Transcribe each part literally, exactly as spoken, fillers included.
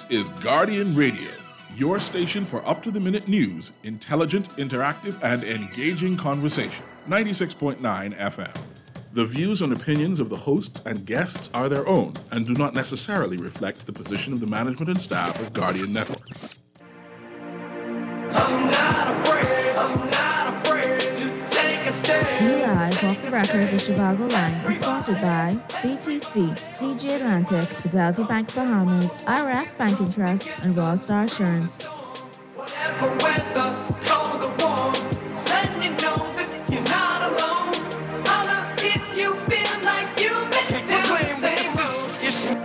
is Guardian Radio, your station for up-to-the-minute news, intelligent, interactive, and engaging conversation. ninety-six point nine F M. The views and opinions of the hosts and guests are their own and do not necessarily reflect the position of the management and staff of Guardian Network. I'm not afraid, I'm not afraid to take a stand. See Live Off the Record with Chicago Line is sponsored by B T C, C G Atlantic, Fidelity Bank Bahamas, R F Banking Trust, and Royal Star Assurance. Whatever weather, cold or warm, letting you know that you're not alone. Holla if you feel like you've been down the same road.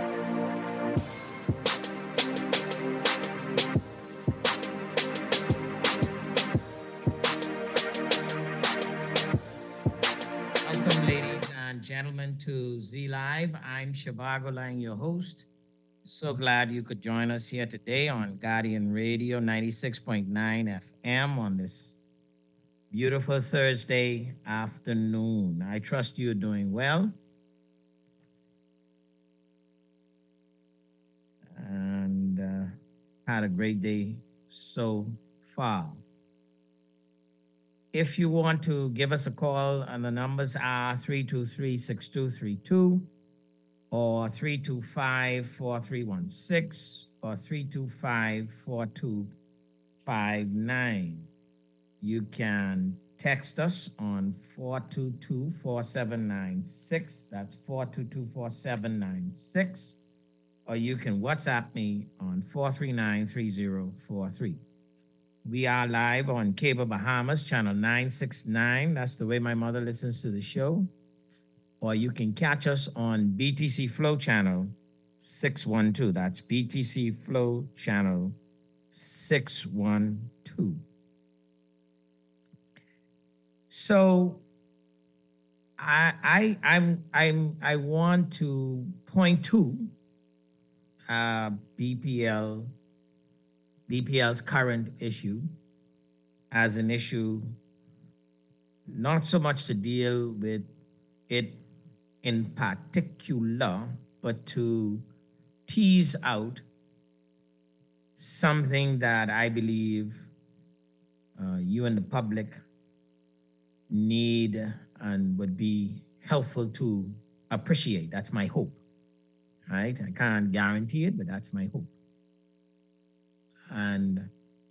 Welcome, ladies and gentlemen, to Z Live. I'm Shivago Lang, your host. So glad you could join us here today on Guardian Radio ninety-six point nine F M on this beautiful Thursday afternoon. I trust you're doing well. And uh, had a great day so far. If you want to give us a call, and the numbers are three two three, six two three two or three two five, four three one six or three two five, four two five nine. You can text us on four two two, four seven nine six. That's four two two, four seven nine six. Or you can WhatsApp me on four three nine, three zero four three. We are live on Cable Bahamas, channel nine sixty-nine. That's the way my mother listens to the show. Or you can catch us on B T C Flow channel six one two. That's B T C Flow channel six one two. So I I I'm I'm I want to point to uh, B P L B P L's current issue as an issue, not so much to deal with it in particular, but to tease out something that I believe uh, you and the public need and would be helpful to appreciate. That's my hope, right? I can't guarantee it, but that's my hope. And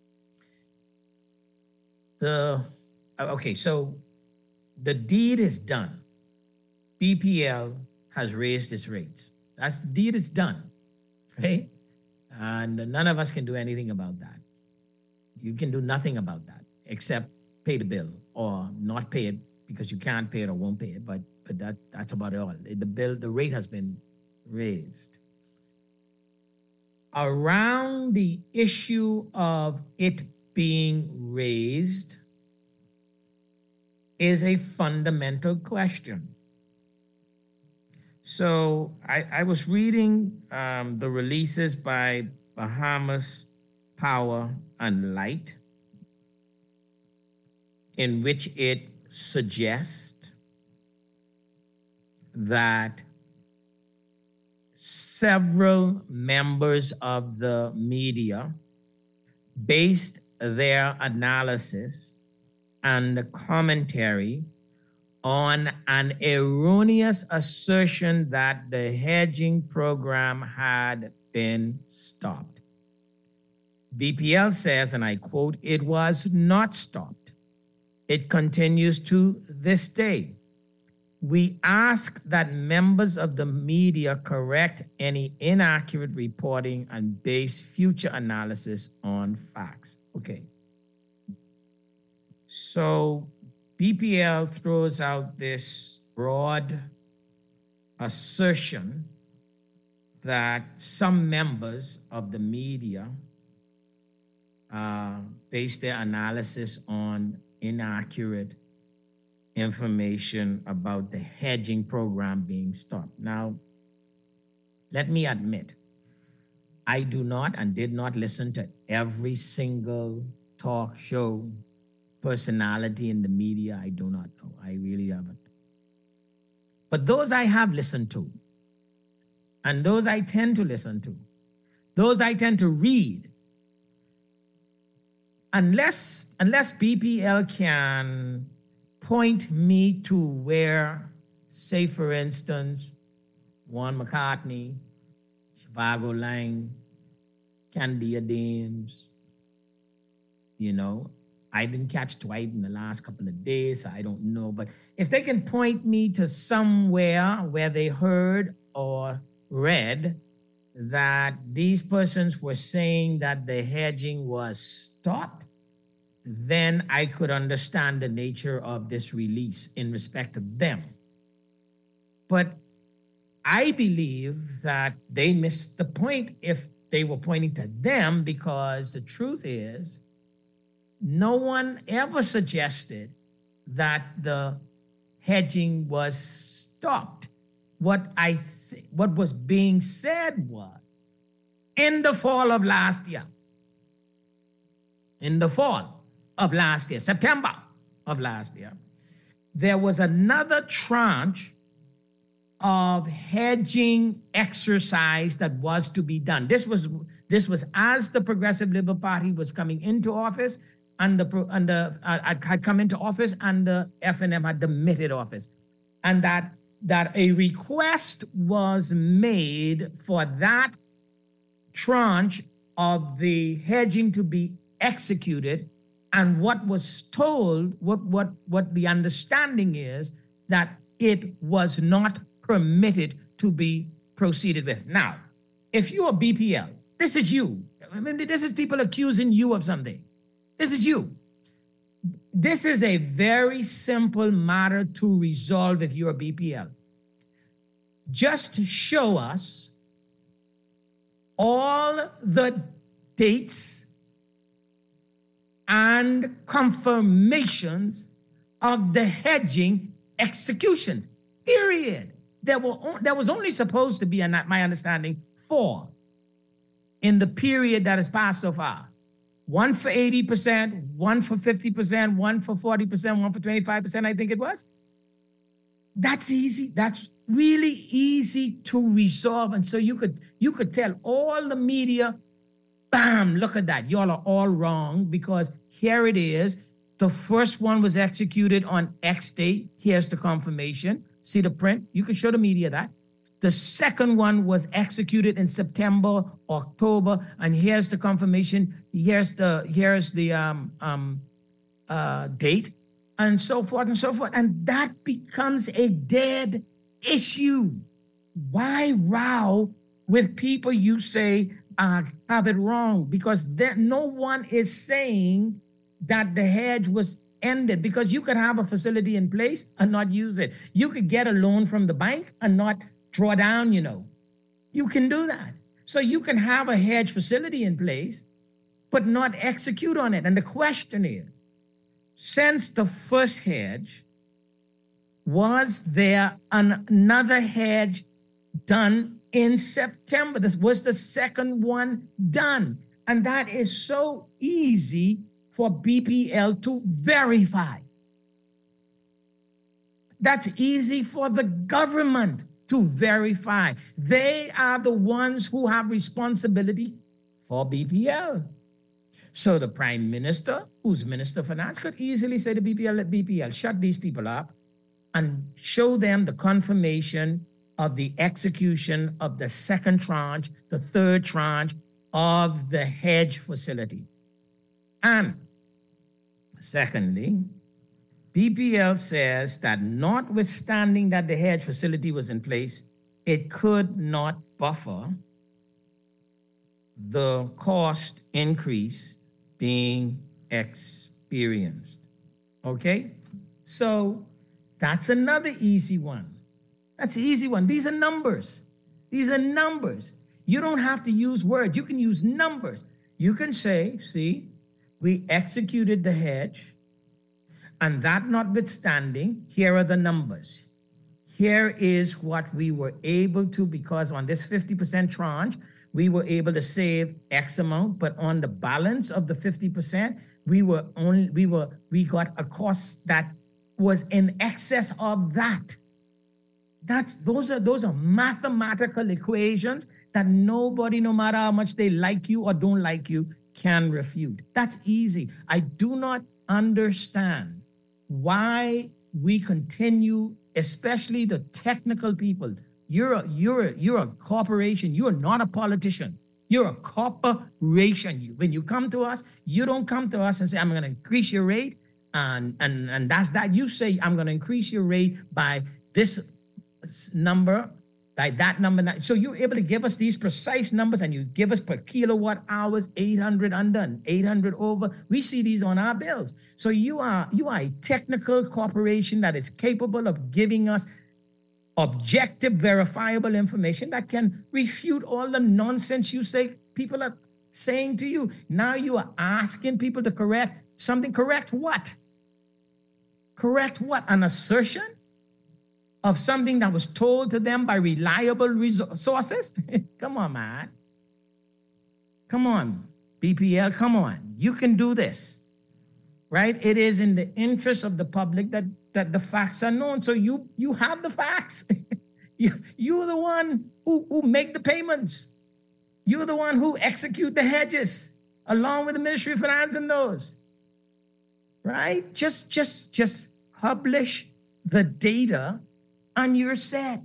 the, okay, so the deed is done. B P L has raised its rates. That's the deed is done, right? And none of us can do anything about that. You can do nothing about that except pay the bill or not pay it because you can't pay it or won't pay it. But but that that's about it all. The bill, the rate has been raised. Around the issue of it being raised is a fundamental question. So I, I was reading um, the releases by Bahamas Power and Light, in which it suggests that several members of the media based their analysis and commentary on an erroneous assertion that the hedging program had been stopped. B P L says, and I quote, "It was not stopped. It continues to this day. We ask that members of the media correct any inaccurate reporting and base future analysis on facts." Okay. So B P L throws out this broad assertion that some members of the media uh, base their analysis on inaccurate information about the hedging program being stopped. Now, let me admit, I do not and did not listen to every single talk show personality in the media. I do not know. I really haven't. But those I have listened to, and those I tend to listen to, Those I tend to read. Unless, unless B P L can point me to where, say for instance, Juan McCartney, Shivago Lang, Candia Dames, you know, I didn't catch Dwight in the last couple of days, so I don't know. But if they can point me to somewhere where they heard or read that these persons were saying that the hedging was stopped, then I could understand the nature of this release in respect of them. But I believe that they missed the point if they were pointing to them, because the truth is, no one ever suggested that the hedging was stopped. What I th- what was being said was, in the fall of last year, in the fall of last year, September of last year, there was another tranche of hedging exercise that was to be done. This was this was as the Progressive Liberal Party was coming into office, and the and the uh, had come into office, and the F N M had demitted office, and that that a request was made for that tranche of the hedging to be executed. And what was told, what what what the understanding is, that it was not permitted to be proceeded with. Now, if you are B P L, this is you. I mean, this is people accusing you of something. This is you. This is a very simple matter to resolve if you're a B P L. Just show us all the dates and confirmations of the hedging execution, period. There were there was only supposed to be, and my understanding, four in the period that has passed so far. One for eighty percent, one for fifty percent, one for forty percent, one for twenty-five percent, I think it was. That's easy. That's really easy to resolve. And so you could you could tell all the media, bam, look at that. Y'all are all wrong, because here it is. The first one was executed on X date. Here's the confirmation. See the print? You can show the media that. The second one was executed in September, October, and here's the confirmation. Here's the here's the um, um, uh, date, and so forth and so forth. And that becomes a dead issue. Why row with people you say uh, have it wrong? Because there, no one is saying that the hedge was ended, because you could have a facility in place and not use it. You could get a loan from the bank and not draw down, you know. You can do that. So you can have a hedge facility in place, but not execute on it. And the question is, since the first hedge, was there an, another hedge done in September? This was the second one done. And that is so easy for B P L to verify. That's easy for the government to verify. They are the ones who have responsibility for B P L. So the Prime Minister, who's Minister of Finance, could easily say to B P L, let B P L shut these people up and show them the confirmation of the execution of the second tranche, the third tranche of the hedge facility. And secondly, B P L says that notwithstanding that the hedge facility was in place, it could not buffer the cost increase being experienced. Okay? So that's another easy one. That's an easy one. These are numbers. These are numbers. You don't have to use words. You can use numbers. You can say, see, we executed the hedge, and that notwithstanding, here are the numbers. Here is what we were able to, because on this fifty percent tranche, we were able to save X amount, but on the balance of the fifty percent, we were only, we were, we got a cost that was in excess of that. That's, those are, those are mathematical equations that nobody, no matter how much they like you or don't like you, can refute. That's easy. I do not understand why we continue, especially the technical people. You're a, you're a, you're a corporation. You're not a politician. You're a corporation. You- When you come to us, you don't come to us and say, I'm going to increase your rate. And, and, and that's that. You say, I'm going to increase your rate by this s- number, by that number. that- So you're able to give us these precise numbers, and you give us per kilowatt hours, eight hundred under and eight hundred over. We see these on our bills. So you are, you are a technical corporation that is capable of giving us objective, verifiable information that can refute all the nonsense you say people are saying to you. Now you are asking people to correct something. Correct what? Correct what? An assertion of something that was told to them by reliable resou- sources? Come on, man. Come on, B P L, come on. You can do this, right? It is in the interest of the public that, that the facts are known. So you you have the facts. you, you're the one who, who make the payments. You're the one who execute the hedges along with the Ministry of Finance and those, right? Just, just, just publish the data and you're set,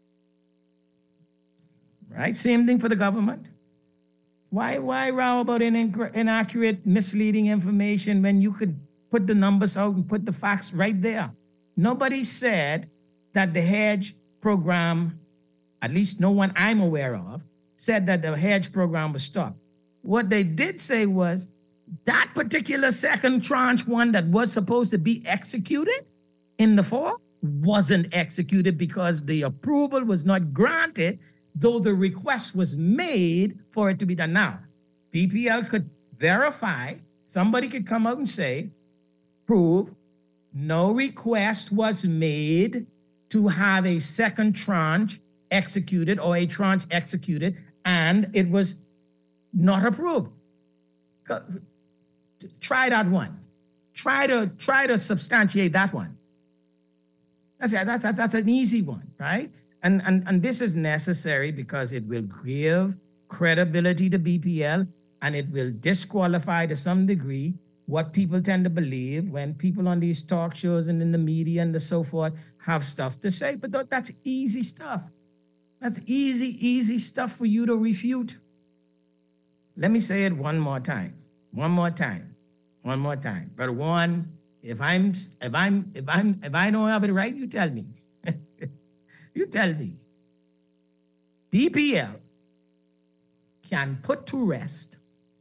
right? Same thing for the government. Why, why row about inaccurate, inaccurate, misleading information when you could put the numbers out and put the facts right there? Nobody said that the hedge program, at least no one I'm aware of, said that the hedge program was stopped. What they did say was that particular second tranche one that was supposed to be executed in the fall wasn't executed because the approval was not granted, though the request was made for it to be done. Now, B P L could verify, somebody could come out and say, prove no request was made to have a second tranche executed or a tranche executed, and it was not approved. Go- Try that one. Try to try to substantiate that one. That's that's that's, that's an easy one, right? And, and and this is necessary because it will give credibility to B P L, and it will disqualify to some degree what people tend to believe when people on these talk shows and in the media and the so forth have stuff to say. But tha- that's easy stuff. That's easy, easy stuff for you to refute. Let me say it one more time. One more time. One more time. But one, if I'm if I'm if I'm if I don't have it right, you tell me. You tell me. B P L can put to rest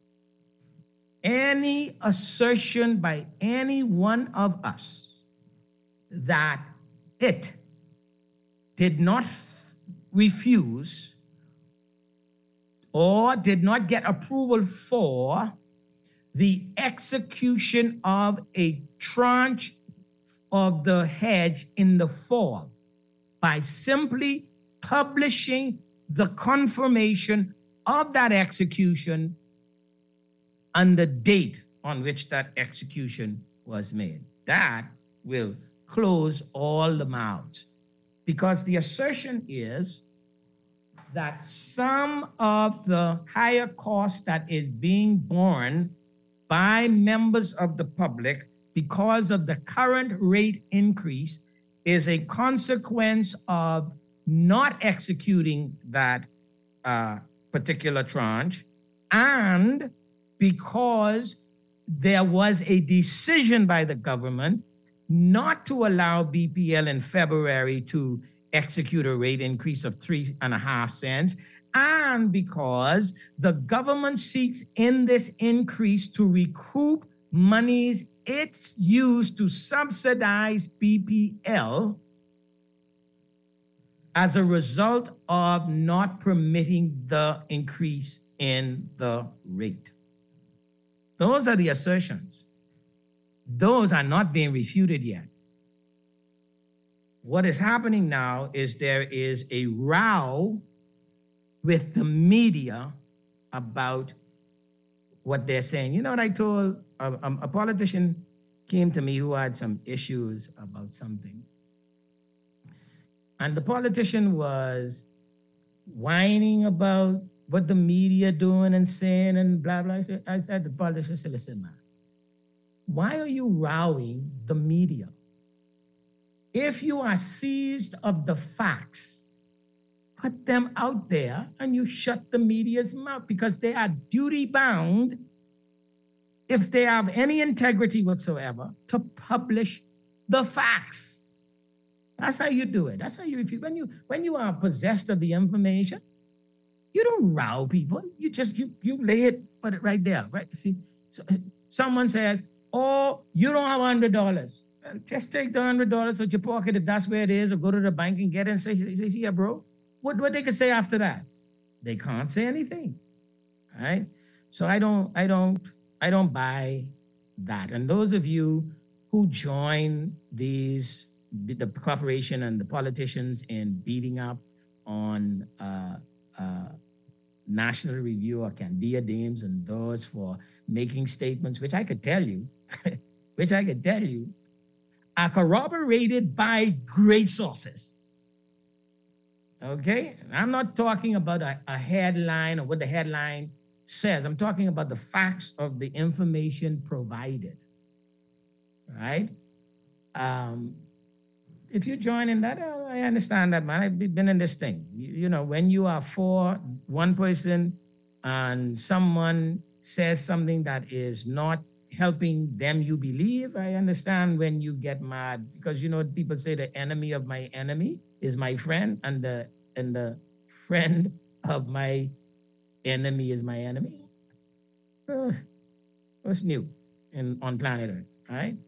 any assertion by any one of us that it did not f- refuse or did not get approval for the execution of a tranche of the hedge in the fall by simply publishing the confirmation of that execution and the date on which that execution was made. That will close all the mouths, because the assertion is that some of the higher cost that is being borne by members of the public because of the current rate increase is a consequence of not executing that uh, particular tranche, and because there was a decision by the government not to allow B P L in February to execute a rate increase of three and a half cents, and because the government seeks in this increase to recoup monies it's used to subsidize B P L as a result of not permitting the increase in the rate. Those are the assertions. Those are not being refuted yet. What is happening now is there is a row with the media about what they're saying. You know what I told a, a, a politician came to me who had some issues about something. And the politician was whining about what the media doing and saying and blah, blah. I said, I said to the politician, I said, listen, man, why are you rowing the media? If you are seized of the facts, put them out there and you shut the media's mouth because they are duty bound, if they have any integrity whatsoever, to publish the facts. That's how you do it. That's how you, if you, when you, when you are possessed of the information, you don't row people. You just, you, you lay it, put it right there, right? See, so, someone says, oh, you don't have one hundred dollars. Just take the one hundred dollars out your pocket if that's where it is, or go to the bank and get it and say, say, yeah, bro. What, what they can say after that? They can't say anything, right? So I don't, I don't, I don't buy that. And those of you who join these, the corporation and the politicians in beating up on uh, uh, National Review or Candia Dames and those for making statements, which I could tell you, which I could tell you, are corroborated by great sources. Okay? I'm not talking about a, a headline or what the headline says. I'm talking about the facts of the information provided. Right? Um, if you join in that, uh, I understand that, man. I've been in this thing. You, you know, when you are for one person and someone says something that is not helping them you believe, I understand when you get mad because, you know, people say the enemy of my enemy is my friend and the and the friend of my enemy is my enemy. Uh, what's new in on planet Earth, right?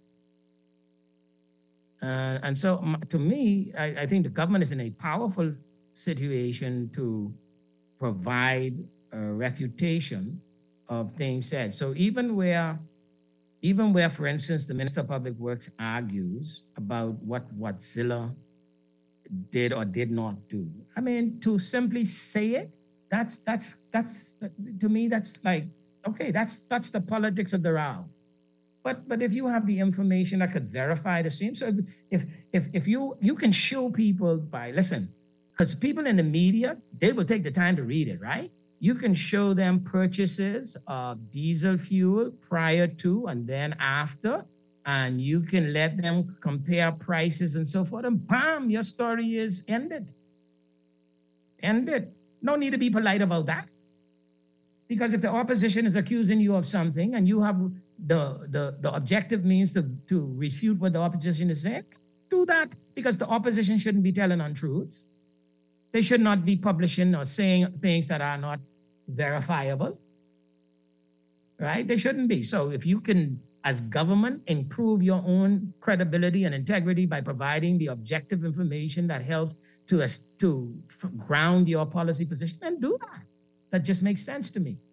Uh, and so um, to me, I, I think the government is in a powerful situation to provide a refutation of things said. So even where, even where, for instance, the Minister of Public Works argues about what, what Zilla did or did not do, I mean, to simply say it, that's, that's, that's, to me, that's like, okay, that's, that's the politics of the row. But, but if you have the information that could verify the same, so if, if, if you, you can show people by, listen, because people in the media, they will take the time to read it, right? You can show them purchases of diesel fuel prior to and then after, and you can let them compare prices and so forth, and bam, your story is ended. Ended. No need to be polite about that. Because if the opposition is accusing you of something and you have the, the, the objective means to, to refute what the opposition is saying, do that, because the opposition shouldn't be telling untruths. They should not be publishing or saying things that are not verifiable, right? They shouldn't be. So if you can, as government, improve your own credibility and integrity by providing the objective information that helps to, to ground your policy position, then do that. That just makes sense to me.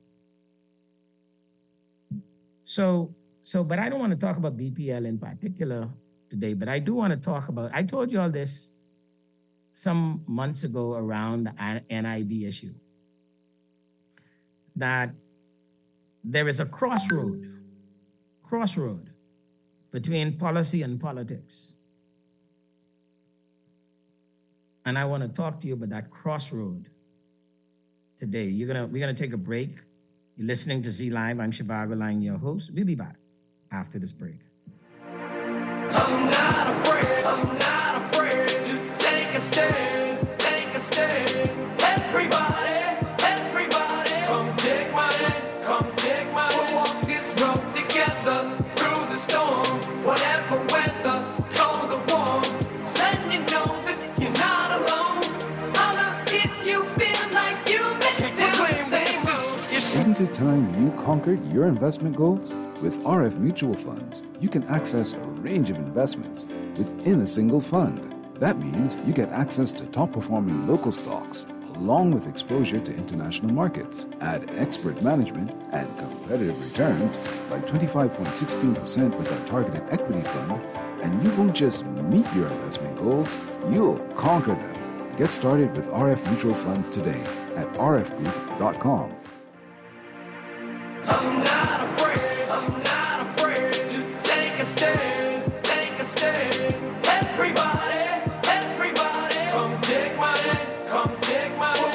So, so, but I don't want to talk about B P L in particular today, but I do want to talk about, I told you all this some months ago around the N I B issue, that there is a crossroad, crossroad between policy and politics. And I want to talk to you about that crossroad today. You're gonna, we're gonna take a break. You're listening to Z Live. I'm Shivago Lang, your host. We'll be back after this break. I'm not afraid, I'm not afraid to take a stand, take a stand. Everybody, everybody, come take my hand, come take my hand. We'll walk this road together through the storm, whatever weather, cold or warm. Letting you know that you're not alone. Holla if you feel like you make it down the same road. Isn't it time you conquered your investment goals? With R F Mutual Funds, you can access a range of investments within a single fund. That means you get access to top-performing local stocks, along with exposure to international markets, add expert management and competitive returns like twenty-five point one six percent with our targeted equity fund, and you won't just meet your investment goals, you'll conquer them. Get started with R F Mutual Funds today at r f group dot com. I'm not afraid, I'm not afraid to take a stand, take a stand. Everybody, everybody, come take my hand, come take my hand.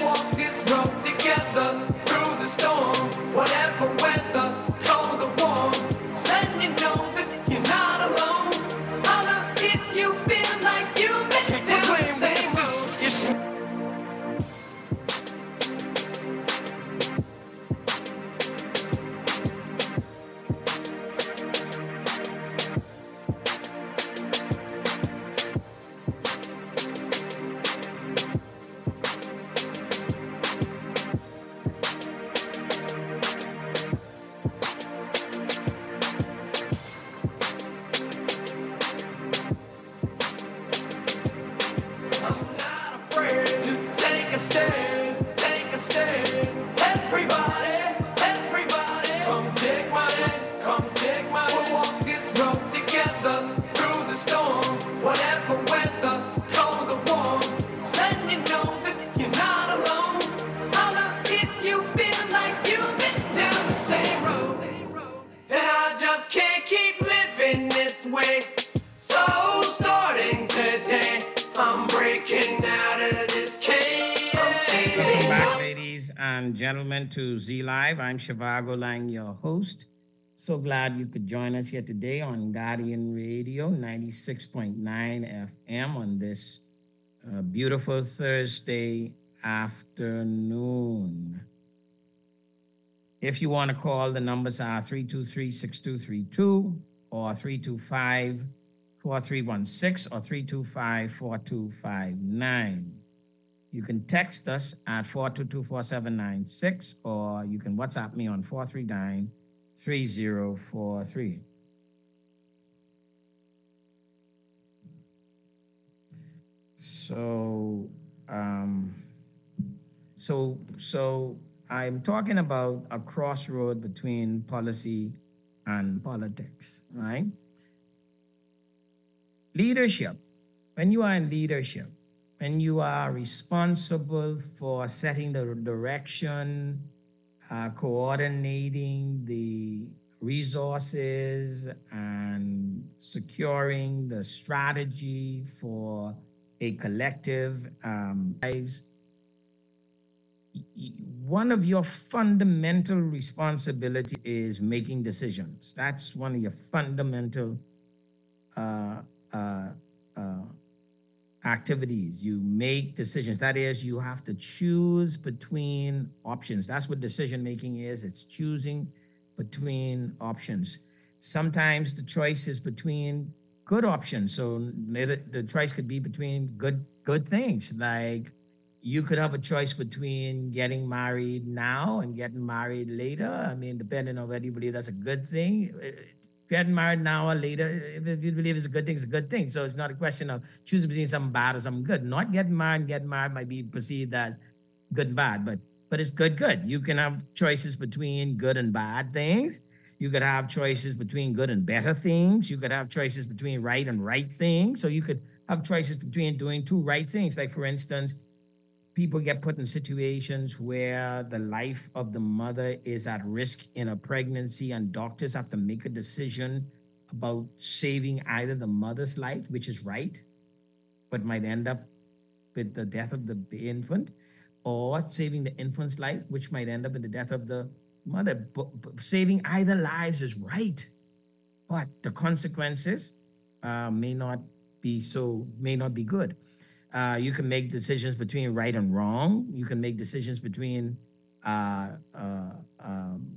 gentlemen, to Z Live. I'm Shivago Lang, your host. So glad you could join us here today on Guardian Radio ninety-six point nine F M on this uh, beautiful Thursday afternoon. If you want to call, the numbers are three two three, six two three two or three two five, four three one six or three two five, four two five nine. You can text us at four two two, four seven nine six or you can WhatsApp me on four three nine, three zero four three. So, um, so, so I'm talking about a crossroad between policy and politics, right? Leadership. When you are in leadership, when you are responsible for setting the direction, uh, coordinating the resources, and securing the strategy for a collective, um, one of your fundamental responsibility is making decisions. That's one of your fundamental uh, uh, uh, activities. You make decisions. That is, you have to choose between options. That's what decision making is. It's choosing between options. Sometimes the choice is between good options. So the choice could be between good good things. Like you could have a choice between getting married now and getting married later. I mean, depending on whether you believe that's a good thing. Getting married now or later, if you believe it's a good thing, it's a good thing. So it's not a question of choosing between something bad or something good. Not getting married and getting married might be perceived as good and bad, but but it's good, good. You can have choices between good and bad things. You could have choices between good and better things. You could have choices between right and right things. So you could have choices between doing two right things. Like, for instance, people get put in situations where the life of the mother is at risk in a pregnancy, and doctors have to make a decision about saving either the mother's life, which is right, but might end up with the death of the infant, or saving the infant's life, which might end up in the death of the mother. But, but saving either lives is right, but the consequences uh, may not be so, may not be good. Uh, you can make decisions between right and wrong. You can make decisions between uh, uh, um,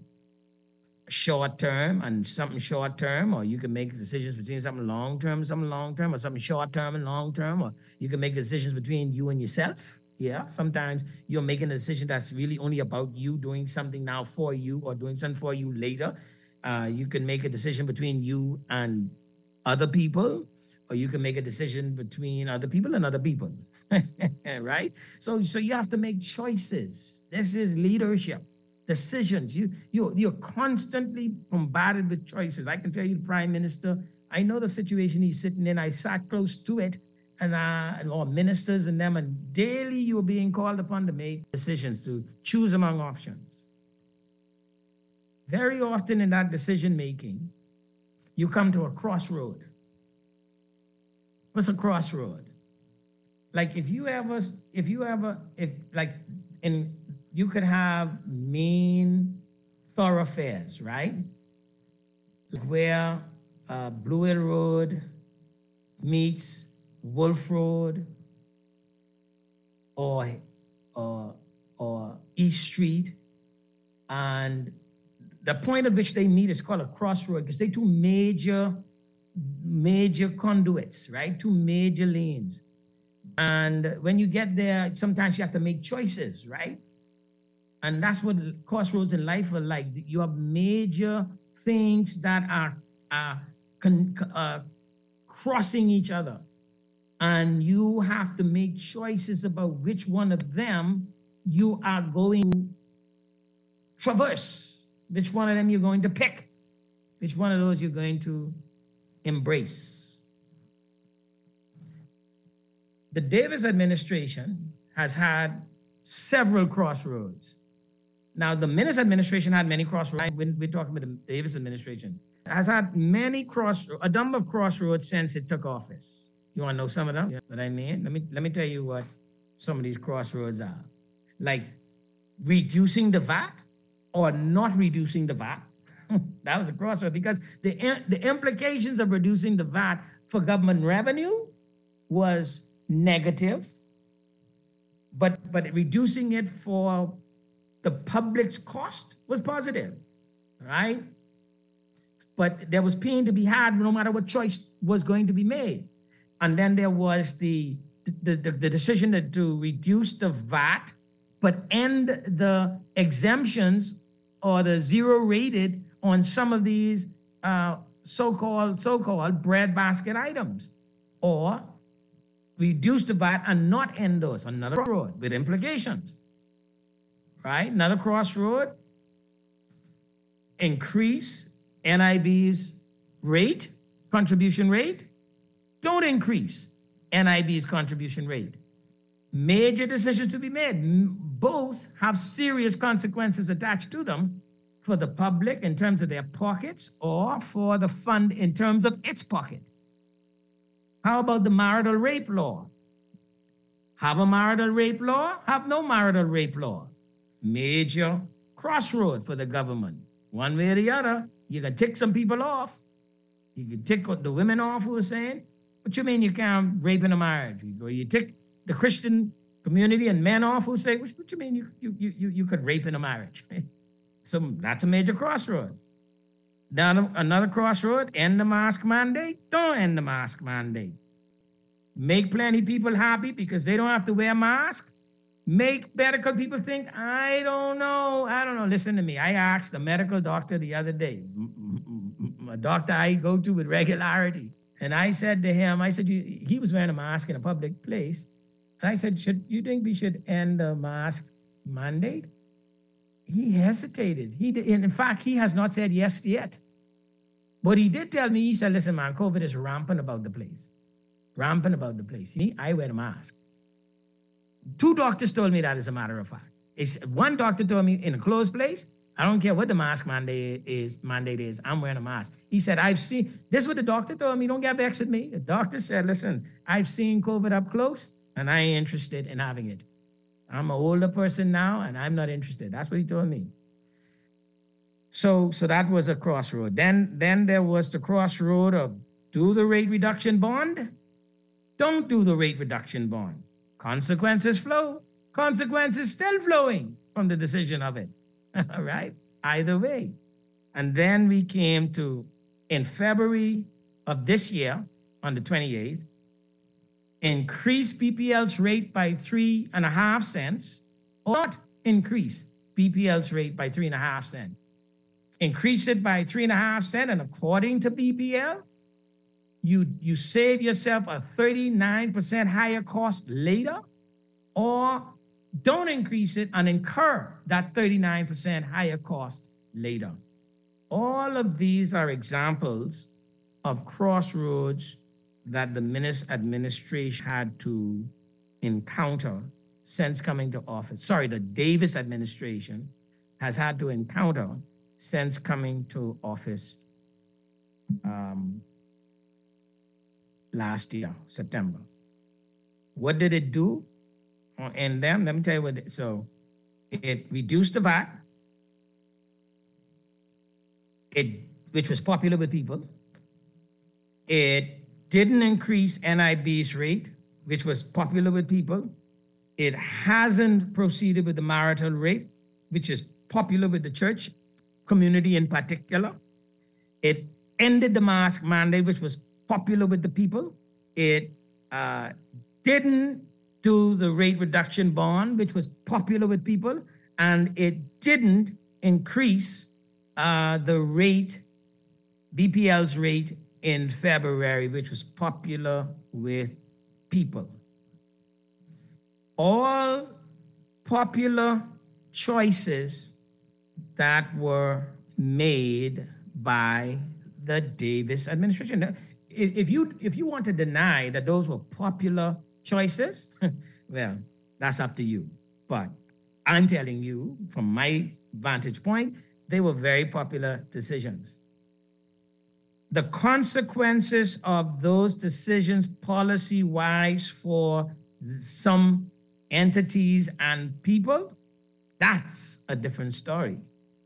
short term and something short term, or you can make decisions between something long term and something long term, or something short term and long term, or you can make decisions between you and yourself. Yeah, sometimes you're making a decision that's really only about you doing something now for you or doing something for you later. Uh, you can make a decision between you and other people, or you can make a decision between other people and other people, right? So, so you have to make choices. This is leadership, decisions. You, you, you're constantly bombarded with choices. I can tell you, the Prime Minister, I know the situation he's sitting in. I sat close to it, and uh, or ministers and them, and daily you are being called upon to make decisions, to choose among options. Very often in that decision making, you come to a crossroad. What's a crossroad? Like if you ever, if you ever, if like in, you could have main thoroughfares, right? Like where uh, Blue Hill Road meets Wolf Road, or or or East Street, and the point at which they meet is called a crossroad because they two major major conduits, right? Two major lanes. And when you get there, sometimes you have to make choices, right? And that's what crossroads in life are like. You have major things that are, are con, uh, crossing each other. And you have to make choices about which one of them you are going to traverse, which one of them you're going to pick, which one of those you're going to embrace. The Davis administration has had several crossroads. Now, the Minnis administration had many crossroads. When we're talking about the Davis administration, has had many cross, a number of crossroads since it took office. You want to know some of them? You know what I mean? Let me let me tell you what some of these crossroads are. Like reducing the V A T or not reducing the V A T. That was a crossroad because the, the implications of reducing the V A T for government revenue was negative, but, but reducing it for the public's cost was positive, right? But there was pain to be had no matter what choice was going to be made. And then there was the, the, the, the decision to, to reduce the V A T, but end the exemptions or the zero rated on some of these uh, so-called, so-called breadbasket items, or reduce the V A T and not end those. Another road with implications, right? Another crossroad, increase N I B's rate, contribution rate. Don't increase N I B's contribution rate. Major decisions to be made. Both have serious consequences attached to them for the public in terms of their pockets or for the fund in terms of its pocket. How about the marital rape law? Have a marital rape law, have no marital rape law. Major crossroad for the government. One way or the other, you can tick some people off. You can tick the women off who are saying, what you mean you can't rape in a marriage? Or you tick the Christian community and men off who say, what, what you mean you, you, you, you could rape in a marriage? So that's a major crossroad. Now, another crossroad, end the mask mandate, don't end the mask mandate. Make plenty people happy because they don't have to wear a mask. Make medical people think, I don't know, I don't know. Listen to me. I asked a medical doctor the other day, a doctor I go to with regularity. And I said to him, I said, you, he was wearing a mask in a public place. And I said, should you think we should end the mask mandate? He hesitated. He did, and in fact, he has not said yes yet. But he did tell me, he said, listen, man, COVID is rampant about the place. Rampant about the place. Me, I wear a mask. Two doctors told me that, as a matter of fact. It's, one doctor told me in a closed place, I don't care what the mask mandate is, mandate is, I'm wearing a mask. He said, I've seen, this is what the doctor told me, don't get vexed with me. The doctor said, listen, I've seen COVID up close and I ain't interested in having it. I'm an older person now and I'm not interested. That's what he told me. So, so that was a crossroad. Then, then there was the crossroad of do the rate reduction bond, don't do the rate reduction bond. Consequences flow. Consequences still flowing from the decision of it. All right? Either way. And then we came to, in February of this year, on the twenty-eighth, increase B P L's rate by three and a half cents, or not increase B P L's rate by three and a half cents. Increase it by three and a half cents, and according to B P L, you, you save yourself a thirty-nine percent higher cost later, or don't increase it and incur that thirty-nine percent higher cost later. All of these are examples of crossroads that the Minnis administration had to encounter since coming to office. Sorry, the Davis administration has had to encounter since coming to office um, last year, September. What did it do in them? Let me tell you what, it, so it reduced the V A T, it, which was popular with people. It didn't increase N I B's rate, which was popular with people. It hasn't proceeded with the marital rate, which is popular with the church community in particular. It ended the mask mandate, which was popular with the people. It uh, didn't do the rate reduction bond, which was popular with people. And it didn't increase uh, the rate, B P L's rate in February, which was popular with people. All popular choices that were made by the Davis administration. Now, if you if you want to deny that those were popular choices, well, that's up to you. But I'm telling you, from my vantage point, they were very popular decisions. The consequences of those decisions policy-wise for some entities and people That's a different story.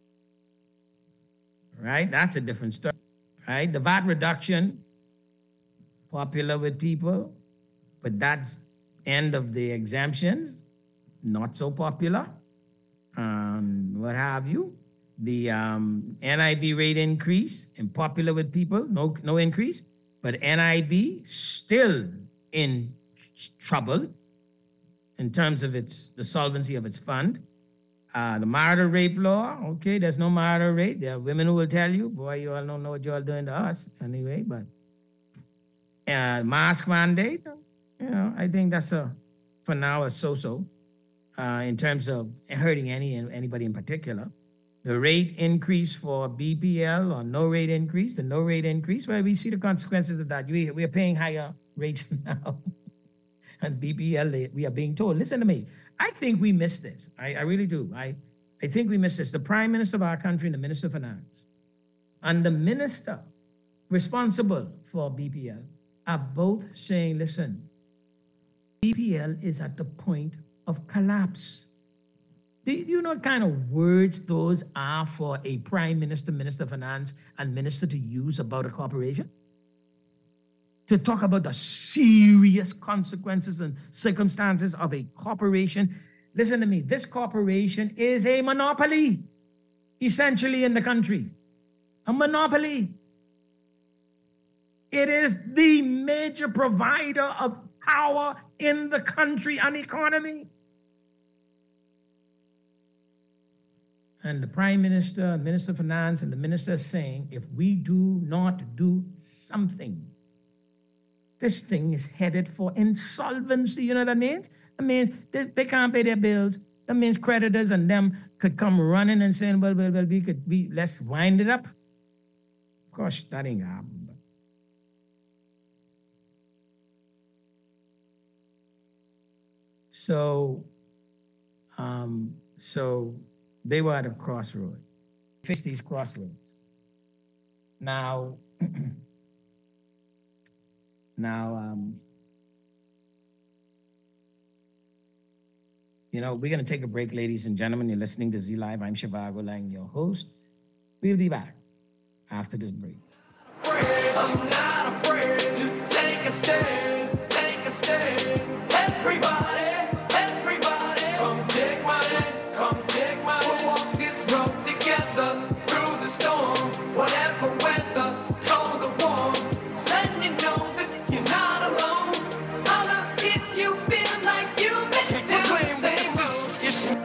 Right? That's a different story. Right? The V A T reduction, popular with people, but that's end of the exemptions, not so popular. Um, what have you? The um, N I B rate increase, unpopular with people, no, no increase, but N I B still in trouble in terms of its the solvency of its fund. Uh, the marital rape law, okay, there's no marital rape. There are women who will tell you, boy, you all don't know what you all doing to us anyway, but uh, mask mandate, you know, I think that's a, for now, a so-so uh, in terms of hurting any anybody in particular. The rate increase for B P L or no rate increase, the no rate increase, well, we see the consequences of that. We, we are paying higher rates now. And B P L, we are being told, listen to me, I think we missed this. I, I really do. I, I think we missed this. The Prime Minister of our country and the Minister of Finance and the minister responsible for B P L are both saying, listen, B P L is at the point of collapse. Do you know what kind of words those are for a Prime Minister, Minister of Finance, and Minister to use about a corporation? To talk about the serious consequences and circumstances of a corporation. Listen to me, this corporation is a monopoly, essentially, in the country. A monopoly. It is the major provider of power in the country and economy. And the Prime Minister, Minister of Finance, and the Minister is saying, if we do not do something, this thing is headed for insolvency. You know what that means? That means they, they can't pay their bills. That means creditors and them could come running and saying, well, well, well, we could, we, let's wind it up. Of course, that ain't gonna happen. But. So, um, so they were at a crossroad. Face these crossroads. Now, Now, um, you know, we're going to take a break, ladies and gentlemen. You're listening to Z Live. I'm Shivago Lang, your host. We'll be back after this break. I'm not afraid to take a stand, take a stand. Everybody, everybody, come take my hand, come take my hand. We'll walk this road together through the storm, whatever weather, cold or warm. Letting you know that you're not alone. Holla if you feel like you make it down the same road.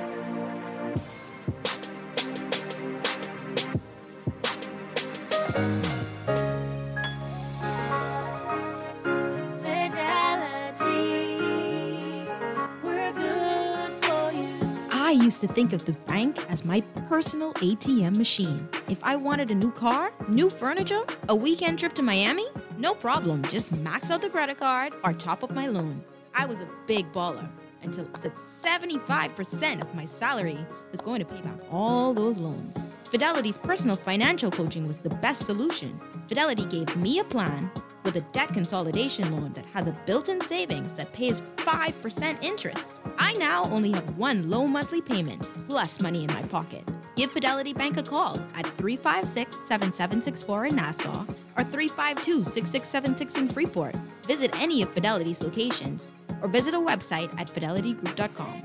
I used to think of the bank as my personal A T M machine. If I wanted a new car, new furniture, a weekend trip to Miami, no problem. Just max out the credit card or top up my loan. I was a big baller until seventy-five percent of my salary was going to pay back all those loans. Fidelity's personal financial coaching was the best solution. Fidelity gave me a plan with a debt consolidation loan that has a built-in savings that pays five percent interest. I now only have one low monthly payment, plus money in my pocket. Give Fidelity Bank a call at three five six, seven seven six four in Nassau or three five two, six six seven six in Freeport. Visit any of Fidelity's locations or visit a website at fidelity group dot com.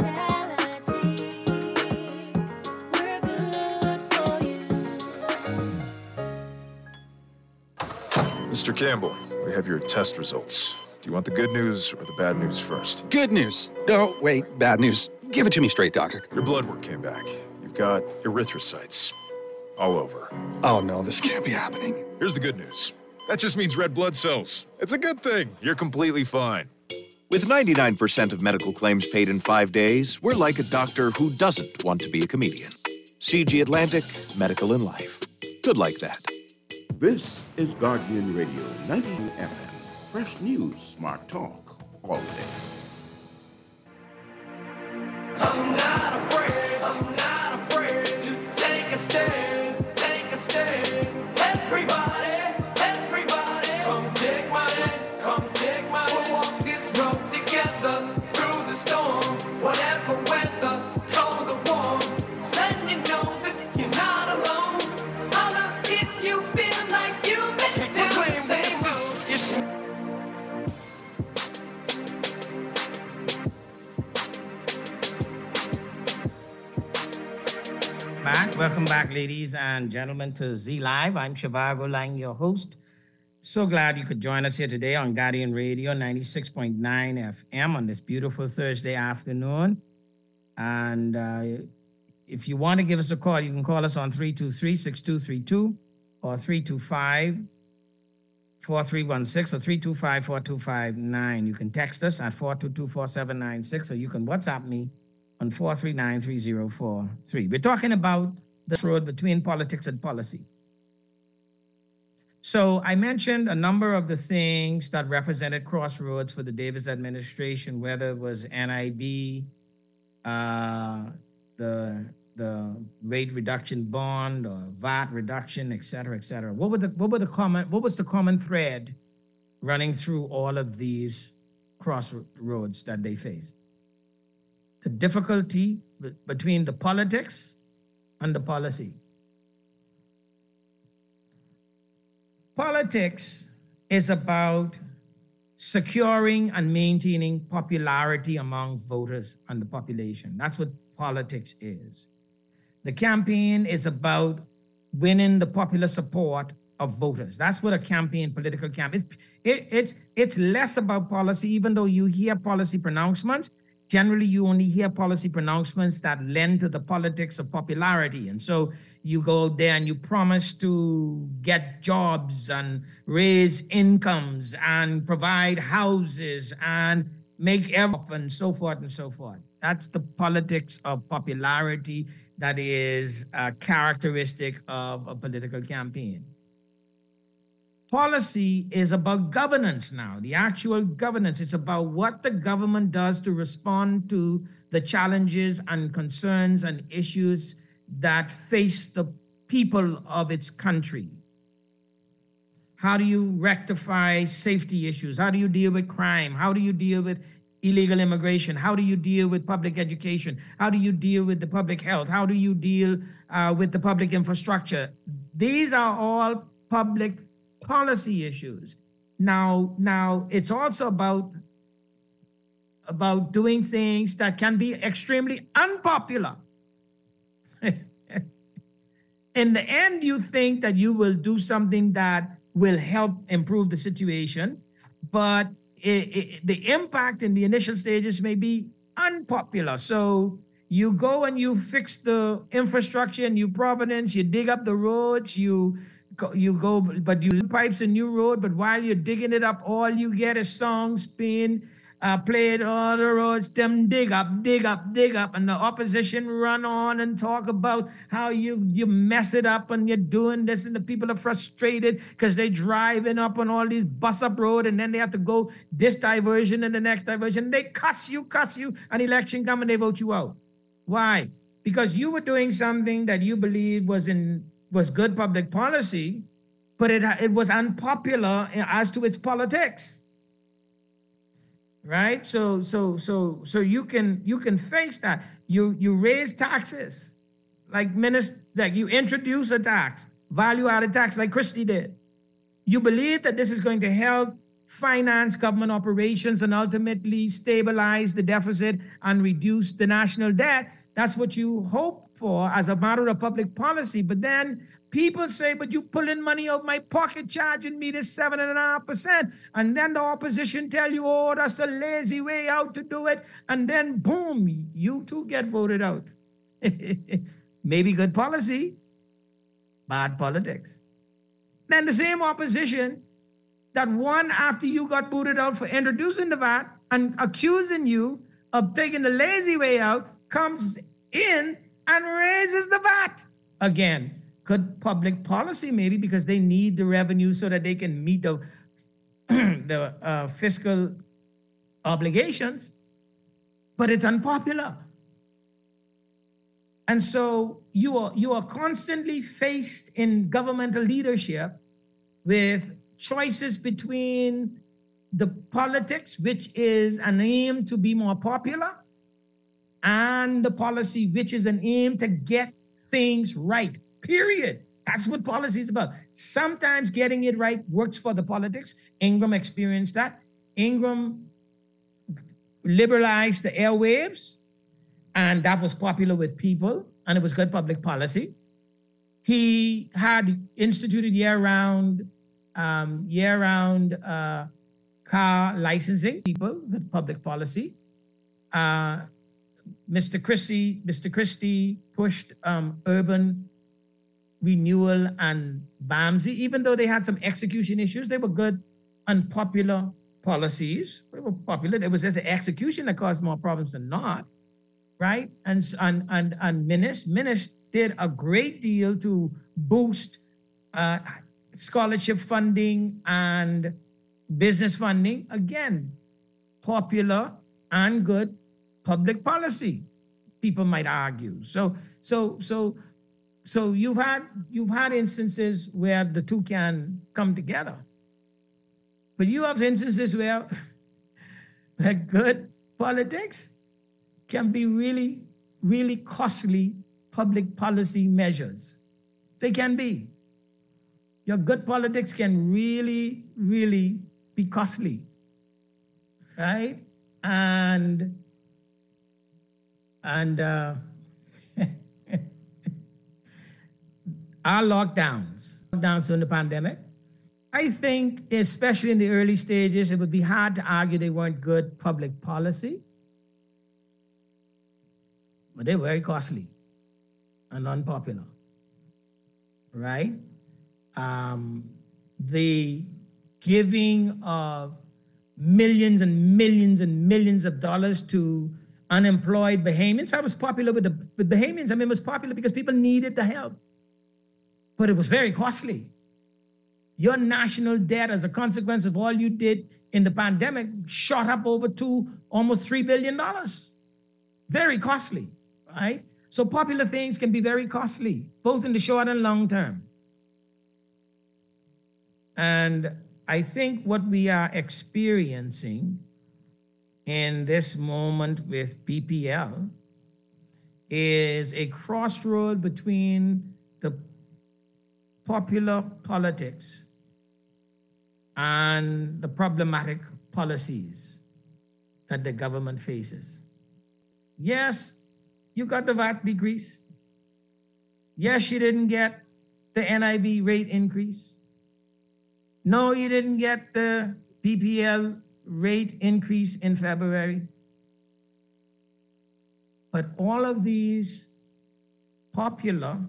Mister Campbell, we have your test results. Do you want the good news or the bad news first? Good news. No, wait, bad news. Give it to me straight, doctor. Your blood work came back. You've got erythrocytes all over. Oh no, this can't be happening. Here's the good news. That just means red blood cells. It's a good thing. You're completely fine. With ninety-nine percent of medical claims paid in five days, we're like a doctor who doesn't want to be a comedian. C G Atlantic, Medical in Life. Good like that. This is Guardian Radio ninety-two F M. Fresh news, smart talk, all day. I'm not afraid, I'm not afraid to take a stand, take a stand. Everybody, everybody, come take my hand, come take my hand. We'll walk this road together through the storm, whatever weather, cold or warm. Welcome back, ladies and gentlemen, to Z Live. I'm Shivago Lang, your host. So glad you could join us here today on Guardian Radio ninety-six point nine F M on this beautiful Thursday afternoon. And uh, if you want to give us a call, you can call us on three two three, six two three two or three two five, four three one six or three two five, four two five nine. You can text us at four two two, four seven nine six or you can WhatsApp me on four three nine, three zero four three. We're talking about the road between politics and policy. So I mentioned a number of the things that represented crossroads for the Davis administration, whether it was N I B, uh, the the rate reduction bond or V A T reduction, et cetera, et cetera. What were the what were the common what was the common thread running through all of these crossroads that they faced? The difficulty b- between the politics and the policy. Politics is about securing and maintaining popularity among voters and the population. That's what politics is. The campaign is about winning the popular support of voters. That's what a campaign, political campaign, it, it, it's, it's less about policy, even though you hear policy pronouncements. Generally, you only hear policy pronouncements that lend to the politics of popularity. And so you go there and you promise to get jobs and raise incomes and provide houses and make everything and so forth and so forth. That's the politics of popularity that is a characteristic of a political campaign. Policy is about governance now, the actual governance. It's about what the government does to respond to the challenges and concerns and issues that face the people of its country. How do you rectify safety issues? How do you deal with crime? How do you deal with illegal immigration? How do you deal with public education? How do you deal with the public health? How do you deal uh, with the public infrastructure? These are all public policy issues. Now, now it's also about, about doing things that can be extremely unpopular. In the end, you think that you will do something that will help improve the situation, but it, it, the impact in the initial stages may be unpopular. So you go and you fix the infrastructure in New Providence, you dig up the roads, you you go, but you pipes a new road, but while you're digging it up, all you get is songs being uh, played on the roads, them dig up, dig up, dig up, and the opposition run on and talk about how you, you mess it up and you're doing this, and the people are frustrated because they driving up on all these bus up road, and then they have to go this diversion and the next diversion. They cuss you, cuss you, and election come and they vote you out. Why? Because you were doing something that you believe was in was good public policy, but it, it was unpopular as to its politics, right? So, so, so, so you can you can face that. You you raise taxes, like minister, like you introduce a tax, value-added tax, like Christie did. You believe that this is going to help finance government operations and ultimately stabilize the deficit and reduce the national debt. That's what you hope for as a matter of public policy. But then people say, but you pulling money out of my pocket, charging me this seven and a half percent. And then the opposition tell you, oh, that's a lazy way out to do it. And then boom, you too get voted out. Maybe good policy, bad politics. Then the same opposition that won after you got booted out for introducing the V A T and accusing you of taking the lazy way out comes in and raises the V A T again. Good public policy, maybe, because they need the revenue so that they can meet the, the uh, fiscal obligations, but it's unpopular. And so you are, you are constantly faced in governmental leadership with choices between the politics, which is an aim to be more popular, and the policy, which is an aim to get things right, period. That's what policy is about. Sometimes getting it right works for the politics. Ingram experienced that. Ingram liberalized the airwaves, and that was popular with people, and it was good public policy. He had instituted year-round, um, year-round uh, car licensing people with public policy. Uh, Mister Christie, Mister Christie pushed um, urban renewal and B A M S I, even though they had some execution issues, they were good, unpopular policies. They were popular. It was just the execution that caused more problems than not, right? And and and and Minnis, Minnis did a great deal to boost uh, scholarship funding and business funding. Again, popular and good public policy, people might argue. So so so so you've had you've had instances where the two can come together. But you have instances where, where good politics can be really, really costly public policy measures. They can be. Your good politics can really, really be costly, right? And, and uh, our lockdowns, lockdowns during the pandemic, I think, especially in the early stages, it would be hard to argue they weren't good public policy, but they're very costly and unpopular, right? Um, the giving of millions and millions and millions of dollars to unemployed Bahamians. I was popular with the with Bahamians. I mean, it was popular because people needed the help, but it was very costly. Your national debt as a consequence of all you did in the pandemic shot up over to almost three billion dollars. Very costly, right? So popular things can be very costly, both in the short and long term. And I think what we are experiencing in this moment with B P L is a crossroad between the popular politics and the problematic policies that the government faces. Yes, you got the V A T decrease. Yes, you didn't get the N I B rate increase. No, you didn't get the B P L rate increase in February. But all of these popular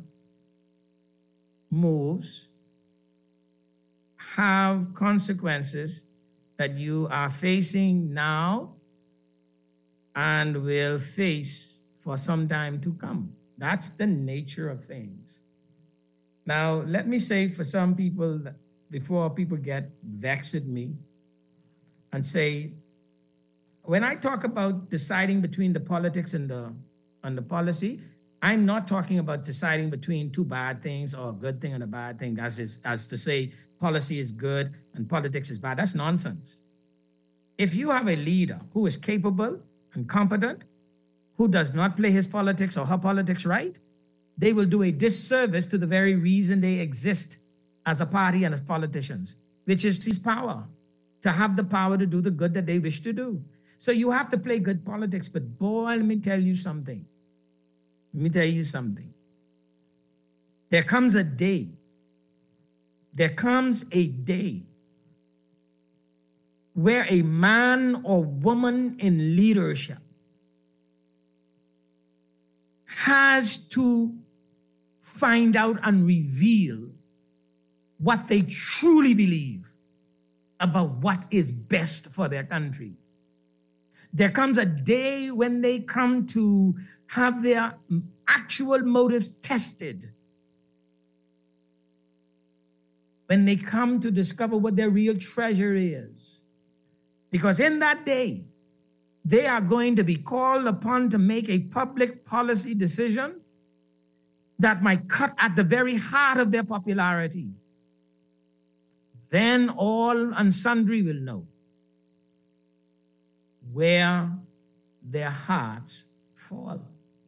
moves have consequences that you are facing now and will face for some time to come. That's the nature of things. Now, let me say for some people, before people get vexed at me and say, when I talk about deciding between the politics and the, and the policy, I'm not talking about deciding between two bad things or a good thing and a bad thing, as, is, as to say policy is good and politics is bad. That's nonsense. If you have a leader who is capable and competent, who does not play his politics or her politics right, they will do a disservice to the very reason they exist as a party and as politicians, which is his power, to have the power to do the good that they wish to do. So you have to play good politics, but boy, let me tell you something. Let me tell you something. There comes a day, there comes a day where a man or woman in leadership has to find out and reveal what they truly believe about what is best for their country. There comes a day when they come to have their actual motives tested, when they come to discover what their real treasure is. Because in that day, they are going to be called upon to make a public policy decision that might cut at the very heart of their popularity. Then all and sundry will know where their hearts fall.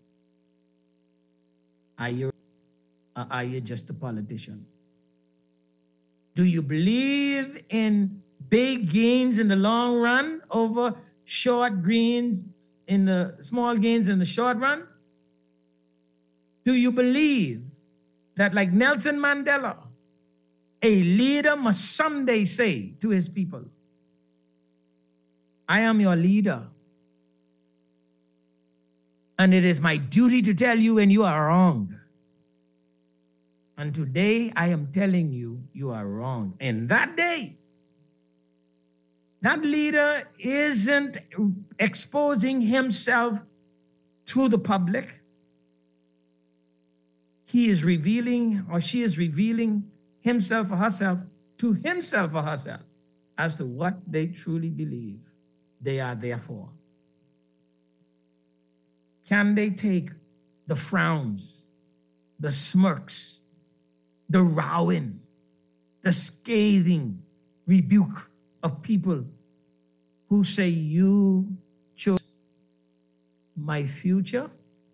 Are you, or are you just a politician? Do you believe in big gains in the long run over short gains in the small gains in the short run? Do you believe that, like Nelson Mandela, a leader must someday say to his people, I am your leader. And it is my duty to tell you when you are wrong. And today I am telling you, you are wrong. And that day, that leader isn't exposing himself to the public. He is revealing, or she is revealing himself or herself to himself or herself as to what they truly believe they are there for. Can they take the frowns, the smirks, the rowing, the scathing rebuke of people who say, you chose my future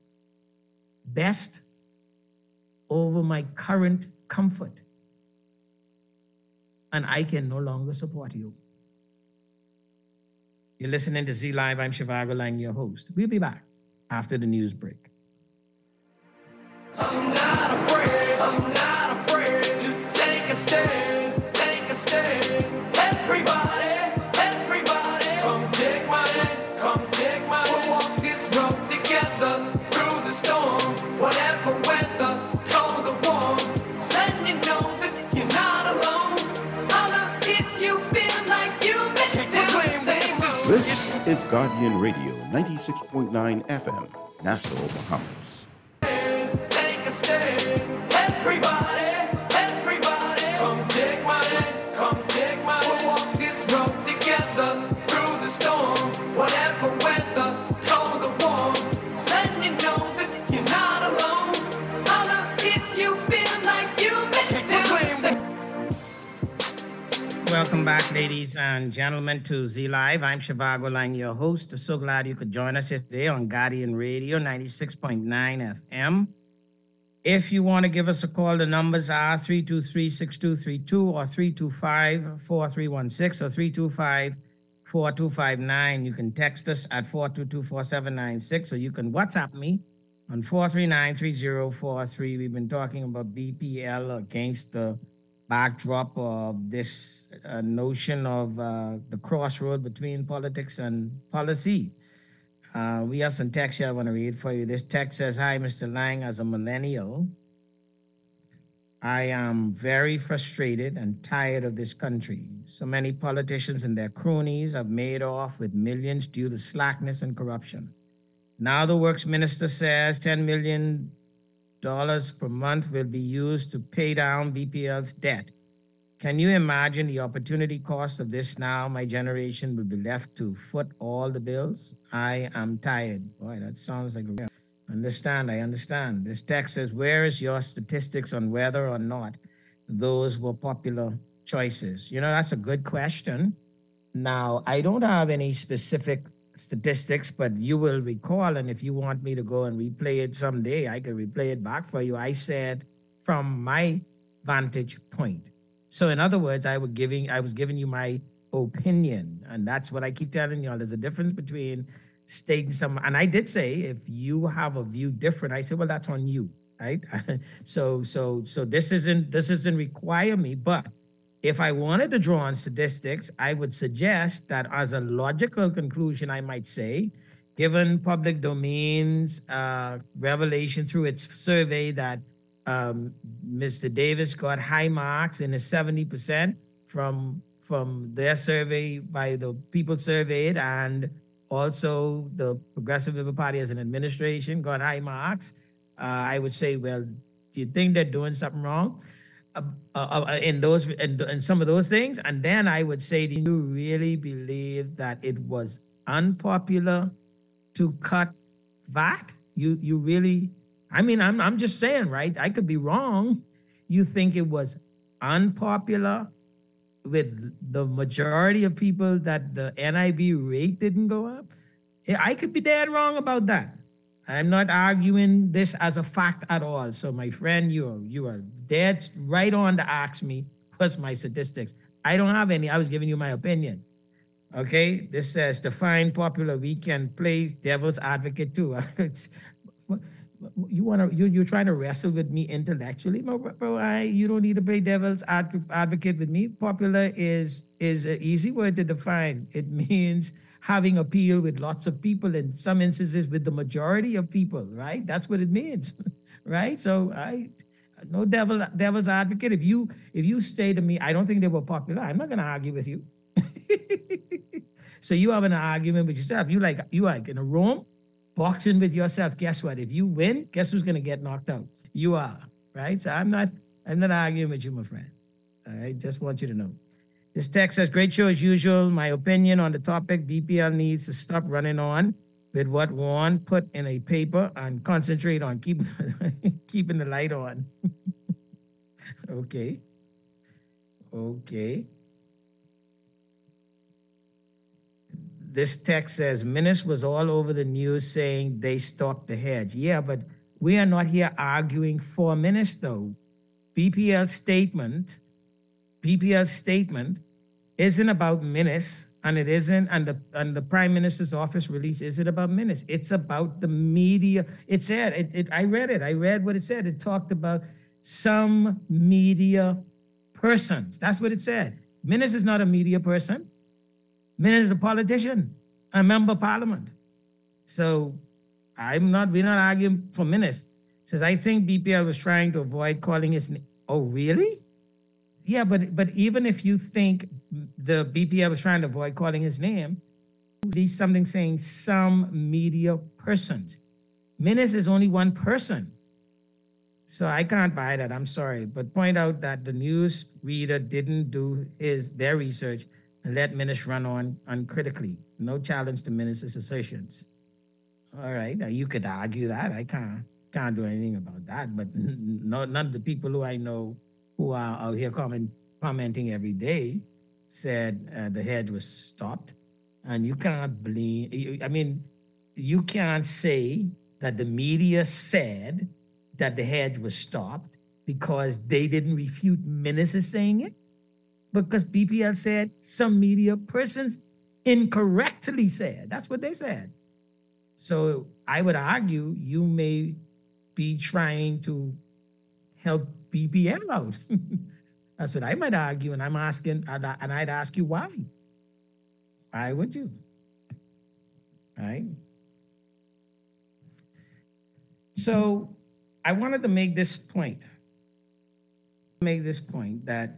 best over my current comfort, and I can no longer support you? You're listening to Z Live. I'm Shivago Lang, your host. We'll be back after the news break. I'm not afraid, I'm not afraid to take a stand, take a stand. Everybody, everybody, come take my hand, come take my hand. We'll walk this road together through the storm, whatever weather, cold or warm. Let you know that you're not alone. Holla if you feel like you make it down the same road. This is Guardian Radio, ninety-six point nine F M, Nassau, Bahamas. Take a stand, everybody, everybody, come take my hand, come take my hand. We'll walk this road together through the storm, whatever weather, cold or warm. Let you know that you're not alone. Holla if you feel like you make it down the same. Welcome back, ladies and gentlemen, to Z Live. I'm Shivago Lang, your host. So glad you could join us here today on Guardian Radio, ninety-six point nine F M. If you want to give us a call, the numbers are three two three, six two three two or three two five, four three one six or three two five, four two five nine. You can text us at four two two, four seven nine six, or you can WhatsApp me on four three nine, three zero four three. We've been talking about B P L against the backdrop of this uh, notion of uh, the crossroad between politics and policy. Uh, we have some text here I want to read for you. This text says, hi, Mister Lang, as a millennial, I am very frustrated and tired of this country. So many politicians and their cronies have made off with millions due to slackness and corruption. Now the works minister says ten million dollars per month will be used to pay down B P L's debt. Can you imagine the opportunity cost of this now? My generation will be left to foot all the bills. I am tired. Boy, that sounds like a... Understand, I understand. This text says, where is your statistics on whether or not those were popular choices? You know, that's a good question. Now, I don't have any specific statistics, but you will recall, and if you want me to go and replay it someday, I could replay it back for you. I said from my vantage point. So in other words, I was giving I was giving you my opinion, and that's what I keep telling y'all. There's a difference between stating some, and I did say if you have a view different, I said, well, that's on you, right? so so so this isn't this doesn't require me, but if I wanted to draw on statistics, I would suggest that as a logical conclusion, I might say, given public domain's uh, revelation through its survey that um, Mister Davis got high marks in his seventy percent from, from their survey by the people surveyed, and also the Progressive Labour Party as an administration got high marks, uh, I would say, well, do you think they're doing something wrong? Uh, uh, in those in, in some of those things? And then I would say, do you really believe that it was unpopular to cut V A T? You you really, I mean, I'm I'm just saying, right? I could be wrong. You think it was unpopular with the majority of people that the N I B rate didn't go up? I could be dead wrong about that. I'm not arguing this as a fact at all. So my friend, you are, you are dead right on to ask me what's my statistics. I don't have any. I was giving you my opinion. Okay, this says to find popular, we can play devil's advocate too. It's, You want to, you, you're trying to wrestle with me intellectually, bro, bro, I, you don't need to play devil's adv- advocate with me. Popular is, is an easy word to define. It means having appeal with lots of people, in some instances with the majority of people, right? That's what it means, right? So I, no devil, devil's advocate. If you, if you say to me, I don't think they were popular, I'm not going to argue with you. So you having an argument with yourself. You like, you like in a room, boxing with yourself. Guess what? If you win, guess who's going to get knocked out? You are, right? So I'm not, I'm not arguing with you, my friend. I just want you to know. This text says, great show as usual. My opinion on the topic, B P L needs to stop running on with what Warren put in a paper and concentrate on keeping, keeping the light on. Okay. Okay. This text says, Minnis was all over the news saying they stopped the hedge. Yeah, but we are not here arguing for Minnis, though. B P L's statement, B P L's statement isn't about Minnis, and it isn't, and the and the Prime Minister's office release isn't about Minnis. It's about the media. It said, it, it, I read it. I read what it said. It talked about some media persons. That's what it said. Minnis is not a media person. Minnis is a politician, a member of parliament. So I'm not, we're not arguing for Minnis. Says, I think B P L was trying to avoid calling his name. Oh, really? Yeah, but but even if you think the B P L was trying to avoid calling his name, at least something saying some media persons. Minnis is only one person. So I can't buy that, I'm sorry. But point out that the news reader didn't do his their research and let Minnis run on uncritically. No challenge to Minnis' assertions. All right, now you could argue that. I can't can't do anything about that. But no, none of the people who I know who are out here comment, commenting every day said uh, the hedge was stopped. And you can't blame, I mean, you can't say that the media said that the hedge was stopped because they didn't refute Minnis saying it. Because B P L said some media persons incorrectly said. That's what they said. So I would argue you may be trying to help B P L out. That's what I might argue, and I'm asking, and I'd ask you why. Why would you? All right. So I wanted to make this point. Make this point that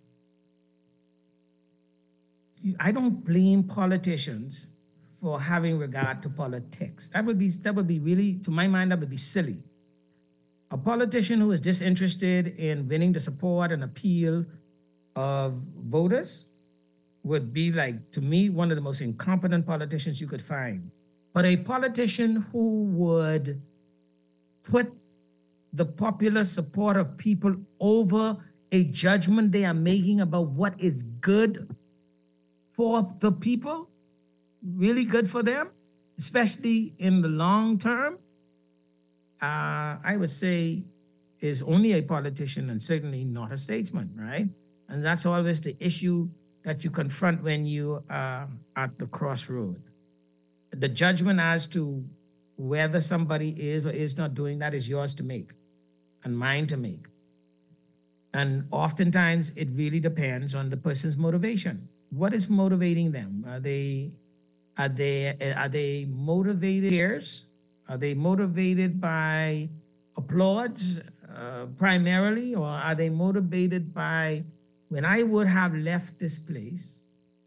I don't blame politicians for having regard to politics. That would be, that would be really, to my mind, that would be silly. A politician who is disinterested in winning the support and appeal of voters would be like, to me, one of the most incompetent politicians you could find. But a politician who would put the popular support of people over a judgment they are making about what is good for the people, really good for them, especially in the long term, uh, I would say is only a politician and certainly not a statesman, right? And that's always the issue that you confront when you are at the crossroad. The judgment as to whether somebody is or is not doing that is yours to make and mine to make. And oftentimes it really depends on the person's motivation. What is motivating them? Are they are they are they motivated peers? Are they motivated by applause uh, primarily, or are they motivated by, when I would have left this place,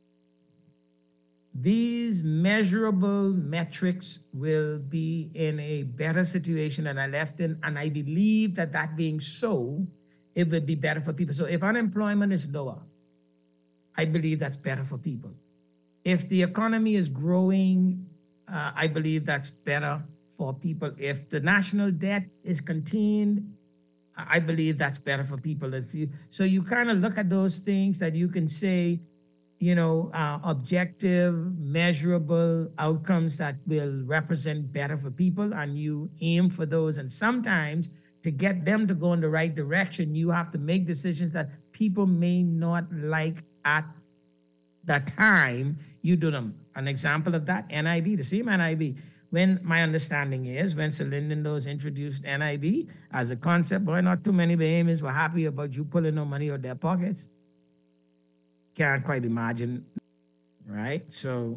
these measurable metrics will be in a better situation than I left in, and I believe that that being so, it would be better for people. So if unemployment is lower, I believe that's better for people. If the economy is growing, uh, I believe that's better for people. If the national debt is contained, I believe that's better for people. If you, so you kind of look at those things that you can say, you know, uh, objective, measurable outcomes that will represent better for people, and you aim for those. And sometimes to get them to go in the right direction, you have to make decisions that people may not like at the time you do them. An example of that, N I B, the same N I B. when my understanding is when Sir Lyndon Lewis introduced N I B as a concept, boy, not too many Bahamians were happy about you pulling no money out of their pockets. Can't quite imagine, right? So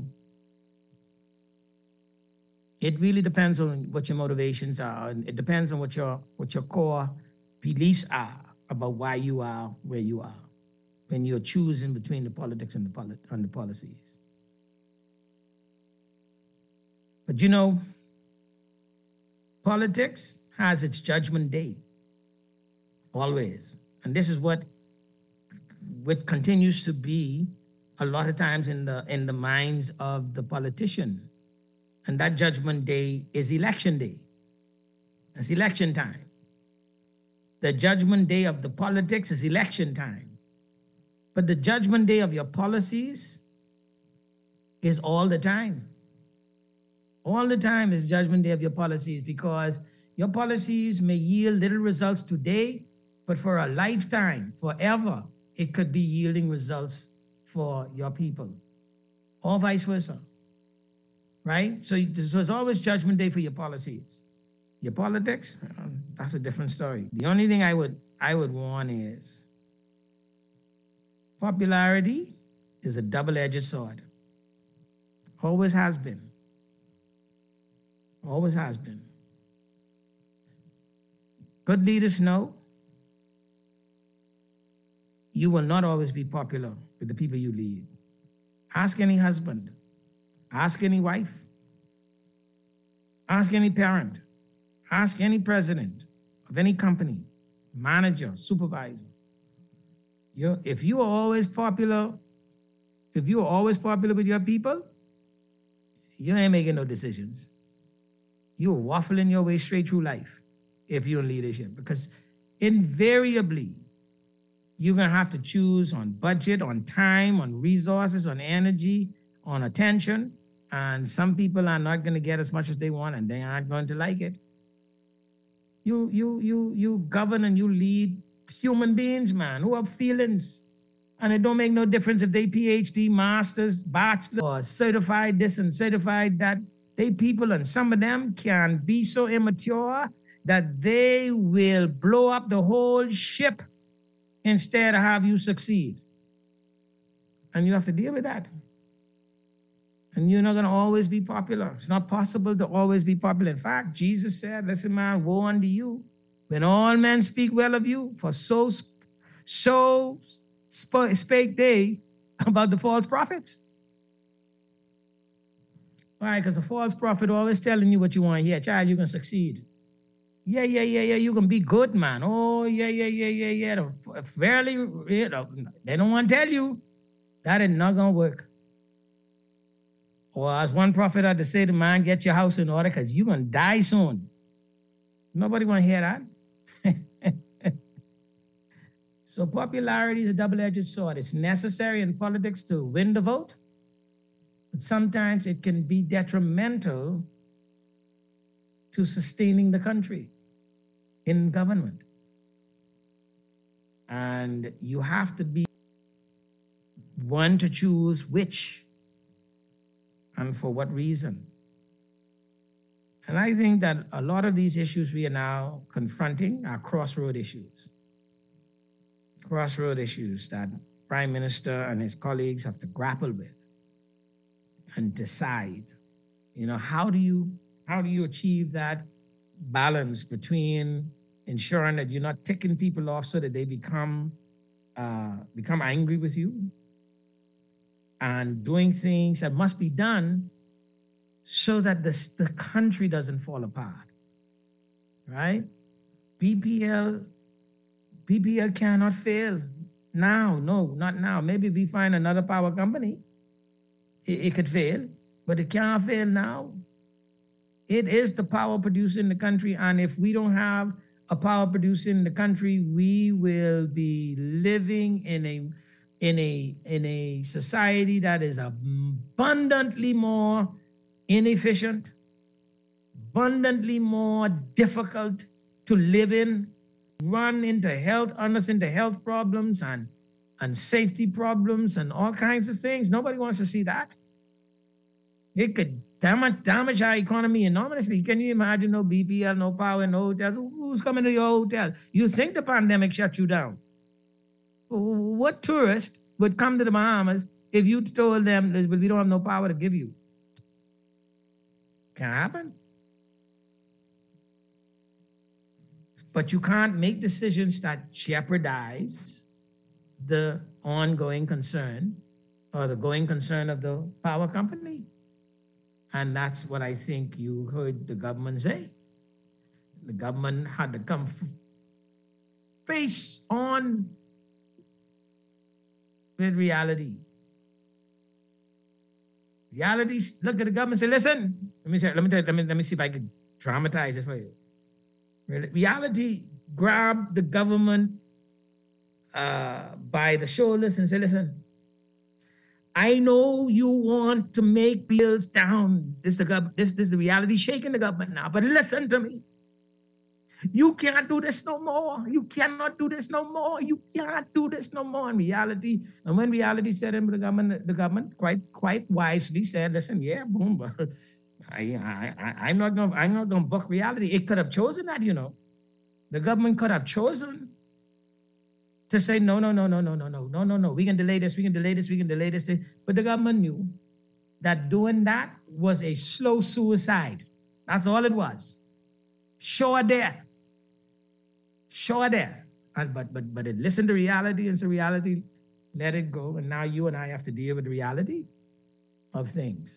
it really depends on what your motivations are, and it depends on what your what your core beliefs are about why you are where you are when you're choosing between the politics and the polit- and the policies. But you know, politics has its judgment day, always. And this is what, what continues to be a lot of times in the, in the minds of the politician. And that judgment day is election day. It's election time. The judgment day of the politics is election time. But the judgment day of your policies is all the time. All the time is judgment day of your policies, because your policies may yield little results today, but for a lifetime, forever, it could be yielding results for your people, or vice versa, right? So, so it's always judgment day for your policies. Your politics, that's a different story. The only thing I would, I would warn is popularity is a double-edged sword. Always has been. Always has been. Good leaders know you will not always be popular with the people you lead. Ask any husband, ask any wife, ask any parent, ask any president of any company, manager, supervisor. You, if you are always popular, if you are always popular with your people, you ain't making no decisions. You're waffling your way straight through life if you're in leadership, because invariably you're going to have to choose on budget, on time, on resources, on energy, on attention. And some people are not going to get as much as they want, and they aren't going to like it. You, you, you, you govern and you lead human beings, man, who have feelings. And it don't make no difference if they P H D, masters, bachelor, or certified this and certified that. They people, and some of them can be so immature that they will blow up the whole ship instead of have you succeed. And you have to deal with that. And you're not going to always be popular. It's not possible to always be popular. In fact, Jesus said, listen, man, woe unto you when all men speak well of you, for so, so spake they about the false prophets. Why? Because a false prophet always telling you what you want to hear. Child, you can succeed. Yeah, yeah, yeah, yeah, you can be good, man. Oh, yeah, yeah, yeah, yeah, yeah. Fairly, you know, they don't want to tell you that is not going to work. Or as one prophet had to say to man, get your house in order because you're going to die soon. Nobody want to hear that. So popularity is a double-edged sword. It's necessary in politics to win the vote. But sometimes it can be detrimental to sustaining the country in government. And you have to be one to choose which and for what reason. And I think that a lot of these issues we are now confronting are crossroad issues. Crossroad issues that Prime Minister and his colleagues have to grapple with and decide, you know, how do you how do you achieve that balance between ensuring that you're not ticking people off so that they become uh, become angry with you, and doing things that must be done so that this, the country doesn't fall apart, right? B P L, B P L cannot fail now. No, not now. Maybe we find another power company. It could fail, but it can't fail now. It is the power producer in the country, and if we don't have a power producer in the country, we will be living in a in a in a society that is abundantly more inefficient, abundantly more difficult to live in, run into health, run us into health problems and and safety problems and all kinds of things. Nobody wants to see that. It could damage, damage our economy enormously. Can you imagine no B P L, no power, no hotels? Who's coming to your hotel? You think the pandemic shut you down? What tourist would come to the Bahamas if you told them, "But we don't have no power to give you"? Can't happen. But you can't make decisions that jeopardize the ongoing concern or the going concern of the power company. And that's what I think you heard the government say. The government had to come f- face on with reality. Reality, look at the government and say, listen, let me, say, let, me tell you, let, me, let me see if I can dramatize it for you. Reality grabbed the government uh, by the shoulders and said, listen, I know you want to make bills down. This is the gov- this, this is the reality shaking the government now, but listen to me. You can't do this no more. You cannot do this no more. You can't do this no more in reality. And when reality said in the government, the government quite quite wisely said, listen, yeah, boom, but I, I, I, I'm not gonna I'm not gonna buck reality. It could have chosen that, you know. The government could have chosen to say, no, no, no, no, no, no, no, no, no, no. We can delay this, we can delay this, we can delay this. But the government knew that doing that was a slow suicide. That's all it was. Sure death. Sure death. And, but but but it listened to reality and so reality let it go. And now you and I have to deal with the reality of things.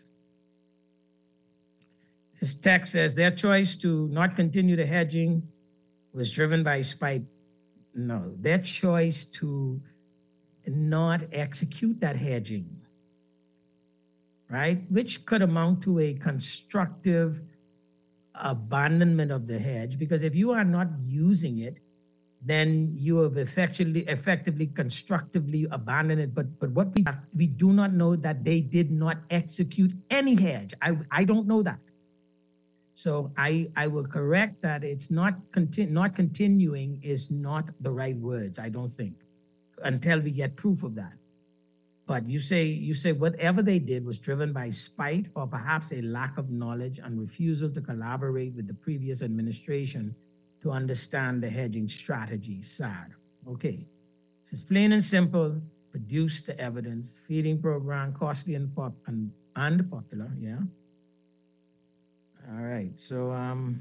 This text says their choice to not continue the hedging was driven by spite. No, their choice to not execute that hedging, right? Which could amount to a constructive abandonment of the hedge, because if you are not using it, then you have effectively, effectively, constructively abandoned it. But but what we we do not know that they did not execute any hedge. I I don't know that. So I I will correct that. It's not conti- not continuing is not the right words. I don't think, until we get proof of that. But you say you say whatever they did was driven by spite or perhaps a lack of knowledge and refusal to collaborate with the previous administration to understand the hedging strategy. Sad. Okay. So it's plain and simple. Produce the evidence. Feeding program, costly and pop and, and popular. Yeah. All right. So um,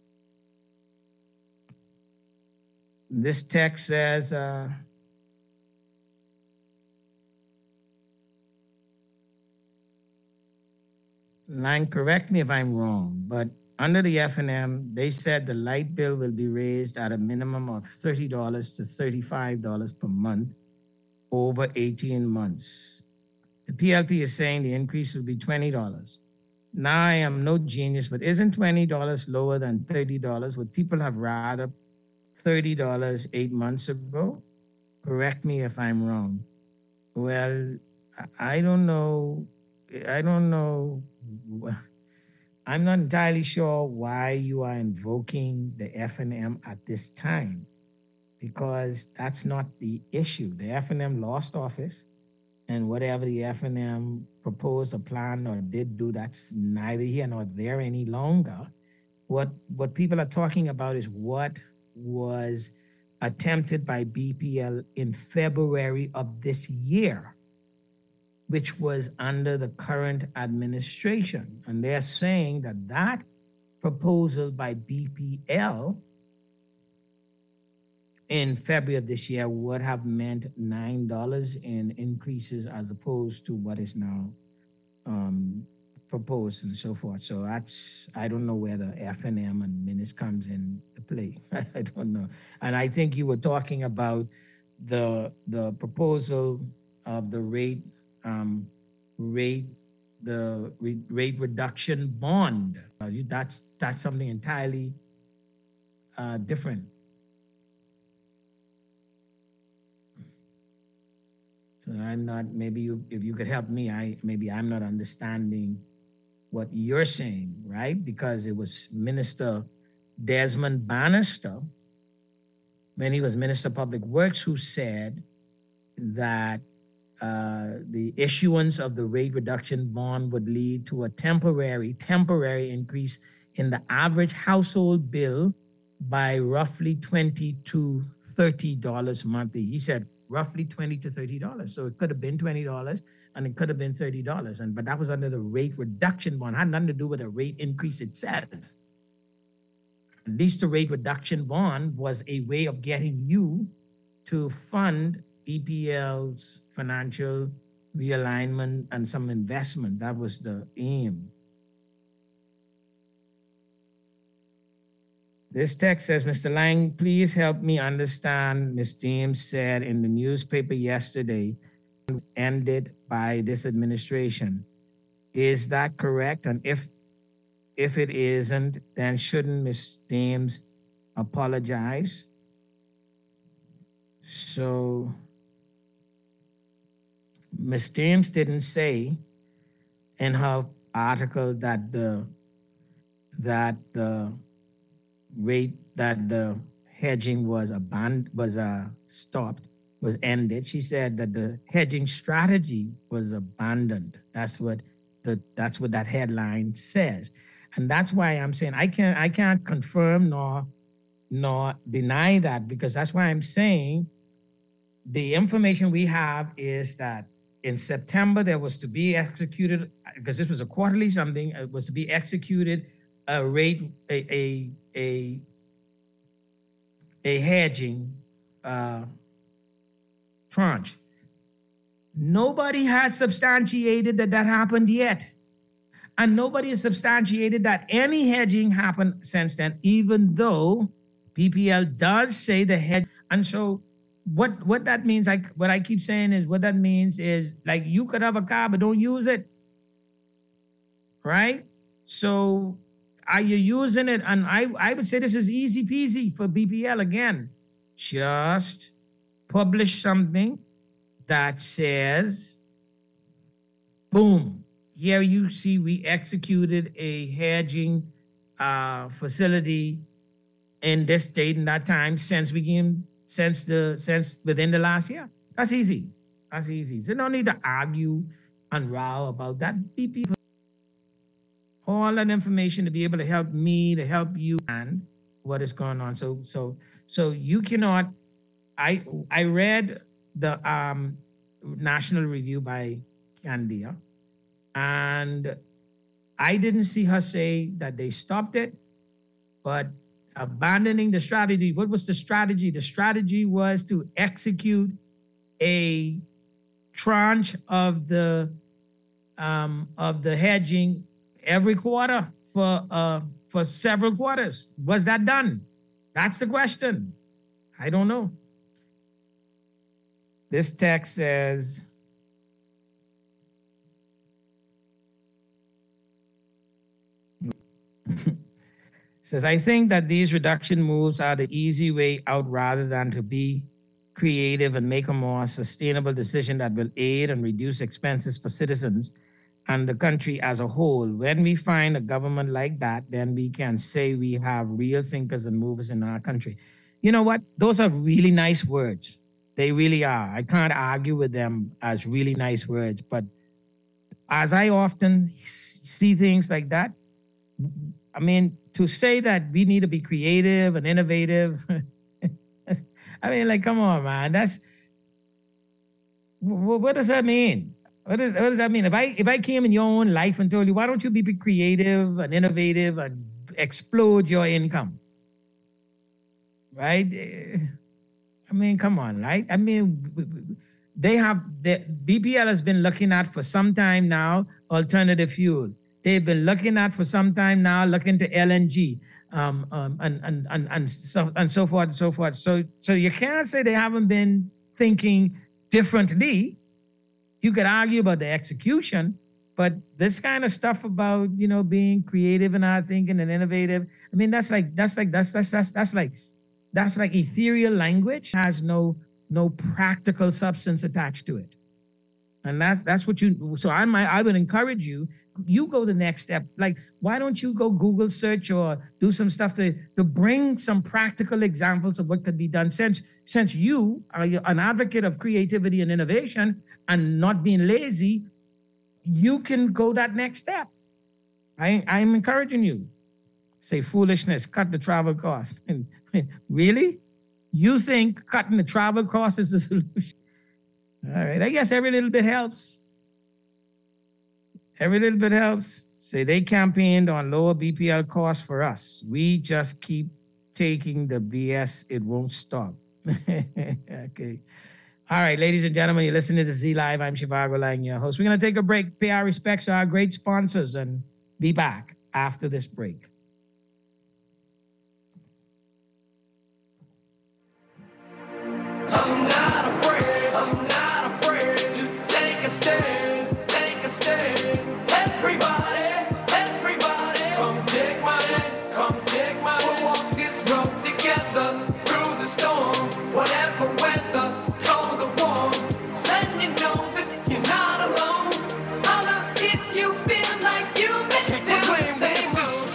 this text says. Uh, Line, correct me if I'm wrong, but under the F N M, they said the light bill will be raised at a minimum of thirty dollars to thirty-five dollars per month over eighteen months. The P L P is saying the increase will be twenty dollars. Now, I am no genius, but isn't twenty dollars lower than thirty dollars? Would people have rather thirty dollars eight months ago? Correct me if I'm wrong. Well, I don't know. I don't know. I'm not entirely sure why you are invoking the F N M at this time, because that's not the issue. The F N M lost office, and whatever the F N M proposed or planned or did do, that's neither here nor there any longer. What, what people are talking about is what was attempted by B P L in February of this year, which was under the current administration. And they're saying that that proposal by B P L in February of this year would have meant nine dollars in increases as opposed to what is now um, proposed and so forth. So that's, I don't know where the F N M and minutes comes in to play. I don't know. And I think you were talking about the, the proposal of the rate Um, rate the re- rate reduction bond. Uh, you- that's that's something entirely uh, different. So I'm not. Maybe you, if you could help me, I maybe I'm not understanding what you're saying, right? Because it was Minister Desmond Bannister, when he was Minister of Public Works, who said that uh, the issuance of the rate reduction bond would lead to a temporary, temporary increase in the average household bill by roughly twenty to thirty dollars monthly. He said roughly twenty to thirty dollars. So it could have been twenty dollars and it could have been thirty dollars. And but that was under the rate reduction bond. It had nothing to do with the rate increase itself. At least the rate reduction bond was a way of getting you to fund B P L's financial realignment and some investment. That was the aim. This text says, Mister Lang, please help me understand. Miz Dames said in the newspaper yesterday, ended by this administration. Is that correct? And if if it isn't, then shouldn't Miz Dames apologize? So Miz Dames didn't say in her article that the that the rate that the hedging was abandoned, was uh, stopped, was ended. She said that the hedging strategy was abandoned. That's what the that's what that headline says, and that's why I'm saying I can't I can't confirm nor nor deny that, because that's why I'm saying the information we have is that in September there was to be executed, because this was a quarterly something, it was to be executed a rate a a a, a hedging uh, tranche. Nobody has substantiated that that happened yet. And nobody has substantiated that any hedging happened since then, even though B P L does say the hedge. And so what, what that means, like what I keep saying is, what that means is, like, you could have a car, but don't use it, right? So are you using it? And I, I would say this is easy peasy for B P L again. Just publish something that says, boom, here you see we executed a hedging uh, facility in this date and that time since we came, since the since within the last year. That's easy. That's easy. So no need to argue and row about that. B P L, all that information to be able to help me, to help you, and what is going on. So so so you cannot. I I read the um, National Review by Candia, and I didn't see her say that they stopped it, but abandoning the strategy. What was the strategy? The strategy was to execute a tranche of the um, of the hedging every quarter for uh, for several quarters. Was that done? That's the question. I don't know. This text says, says, I think that these reduction moves are the easy way out rather than to be creative and make a more sustainable decision that will aid and reduce expenses for citizens and the country as a whole. When we find a government like that, then we can say we have real thinkers and movers in our country. You know what? Those are really nice words. They really are. I can't argue with them as really nice words. But as I often see things like that, I mean, to say that we need to be creative and innovative, I mean, like, come on, man. That's, what does that mean? What does, what does that mean? If I if I came in your own life and told you, why don't you be creative and innovative and explode your income, right? I mean, come on, right? I mean, they have, the B P L has been looking at for some time now, alternative fuel. They've been looking at for some time now, looking to L N G, um, um, and, and, and, and, so, and so forth and so forth. So, so you can't say they haven't been thinking differently. You could argue about the execution, but this kind of stuff about, you know, being creative and our thinking and innovative, I mean, that's like, that's like, that's, that's, that's, that's like, that's like ethereal language, has no, no practical substance attached to it. And that's that's what you, so I might, I would encourage you, you go the next step. Like, why don't you go Google search or do some stuff to, to bring some practical examples of what could be done, since, since you are an advocate of creativity and innovation and not being lazy, you can go that next step. I, I'm encouraging you. Say foolishness, cut the travel cost. And really? You think cutting the travel cost is the solution? All right, I guess every little bit helps. Every little bit helps. Say they campaigned on lower B P L costs for us. We just keep taking the B S. It won't stop. Okay. All right, ladies and gentlemen, you're listening to Z Live. I'm Shivago Lang, your host. We're going to take a break, pay our respects to our great sponsors, and be back after this break. I'm not afraid, I'm not afraid to take a stand, take a stand. Everybody, everybody, come take my hand, come take my hand. We'll walk this road together through the storm, whatever weather, cold or warm. Just letting you know that you're not alone. Holla if you feel like you've been down the same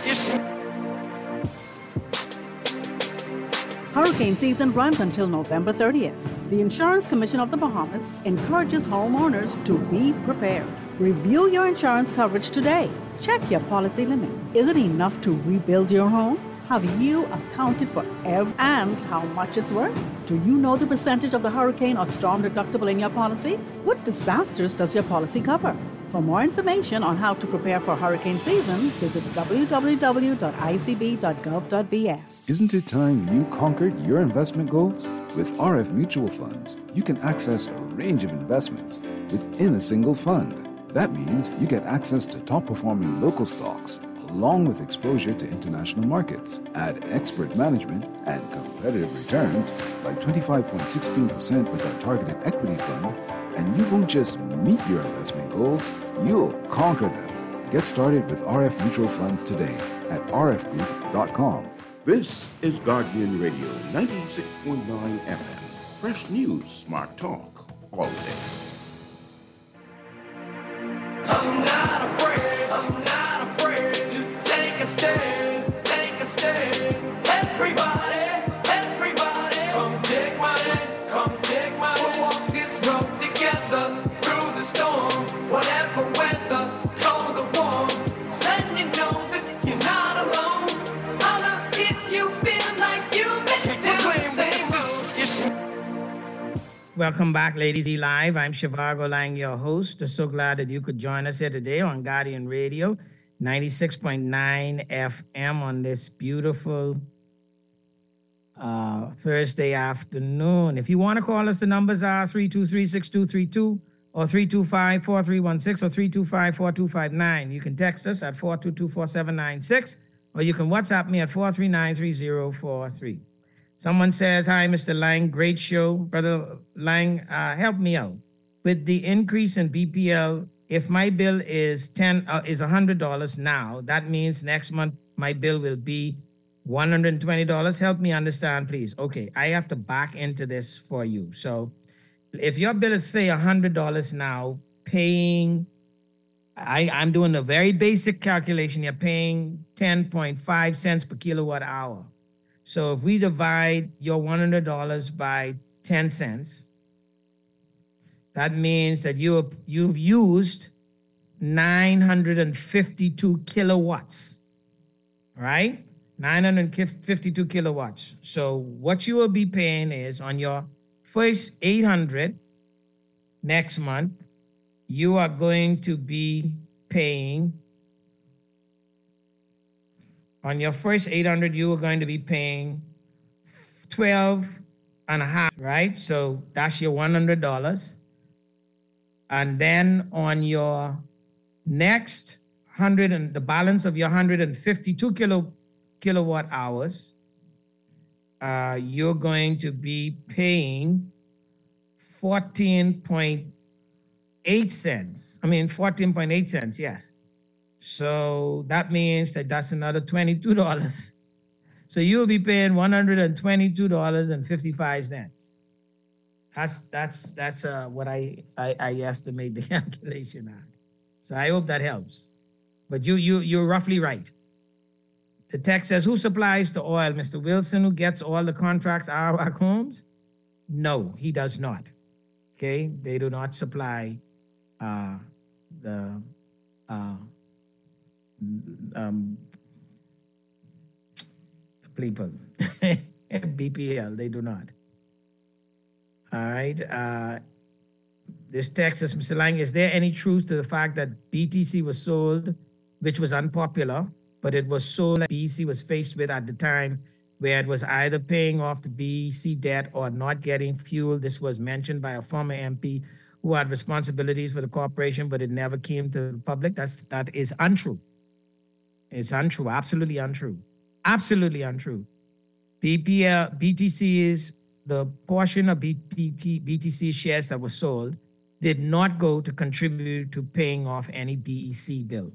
road. Hurricane season runs until November thirtieth. The Insurance Commission of the Bahamas encourages homeowners to be prepared. Review your insurance coverage today. Check your policy limit. Is it enough to rebuild your home? Have you accounted for every and how much it's worth? Do you know the percentage of the hurricane or storm deductible in your policy? What disasters does your policy cover? For more information on how to prepare for hurricane season, visit w w w dot i c b dot gov dot b s. Isn't it time you conquered your investment goals? With R F Mutual Funds, you can access a range of investments within a single fund. That means you get access to top-performing local stocks, along with exposure to international markets. Add expert management and competitive returns like twenty-five point one six percent with our targeted equity fund, and you won't just meet your investment goals, you'll conquer them. Get started with R F Mutual Funds today at r f group dot com. This is Guardian Radio ninety-six point nine F M. Fresh news, smart talk, all day. I'm not afraid, I'm not afraid to take a stand, take a stand. Everybody, everybody, come take my hand, come take my hand. We'll walk this road together through the storm, whatever weather, cold or warm. Just letting you know that you're not alone. Holla if you feel like you've been down the same road. Welcome back, ladies. Live. I'm Shivago Lang, your host. So glad that you could join us here today on Guardian Radio, ninety-six point nine F M on this beautiful uh, Thursday afternoon. If you want to call us, the numbers are three two three, six two three two or three two five, four three one six or three two five, four two five nine. You can text us at four two two, four seven nine six or you can WhatsApp me at four three nine, three zero four three. Someone says, hi, Mister Lang, great show. Brother Lang, uh, help me out. With the increase in B P L, if my bill is ten uh, is one hundred dollars now, that means next month my bill will be one hundred twenty dollars. Help me understand, please. Okay, I have to back into this for you. So if your bill is, say, one hundred dollars now, paying, I, I'm doing a very basic calculation. You're paying ten point five cents per kilowatt hour. So if we divide your one hundred dollars by ten cents, that means that you, you've used nine hundred fifty-two kilowatts, right? nine hundred fifty-two kilowatts. So what you will be paying is on your first eight hundred next month, you are going to be paying On your first eight hundred, you are going to be paying twelve and a half, right? So that's your one hundred dollars. And then on your next one hundred and the balance of your one hundred fifty-two kilo, kilowatt hours, uh, you're going to be paying fourteen point eight cents. I mean, fourteen point eight cents, yes. So that means that that's another twenty-two dollars. So you'll be paying one hundred twenty-two dollars and fifty-five cents. That's that's that's uh, what I, I I estimate the calculation at. So I hope that helps. But you you you're roughly right. The text says, who supplies the oil? Mister Wilson, who gets all the contracts, Arawak Homes? No, he does not. Okay, they do not supply uh, the uh, um, the people. B P L, they do not. All right. Uh, this text says, Mister Lang, is there any truth to the fact that B T C was sold, which was unpopular, but it was sold that B E C was faced with at the time, where it was either paying off the B E C debt or not getting fuel? This was mentioned by a former M P who had responsibilities for the corporation, but it never came to the public. That's, that is untrue. It's untrue, absolutely untrue. Absolutely untrue. B P L, B T C is the portion of B T, B T C shares that were sold did not go to contribute to paying off any B E C bill.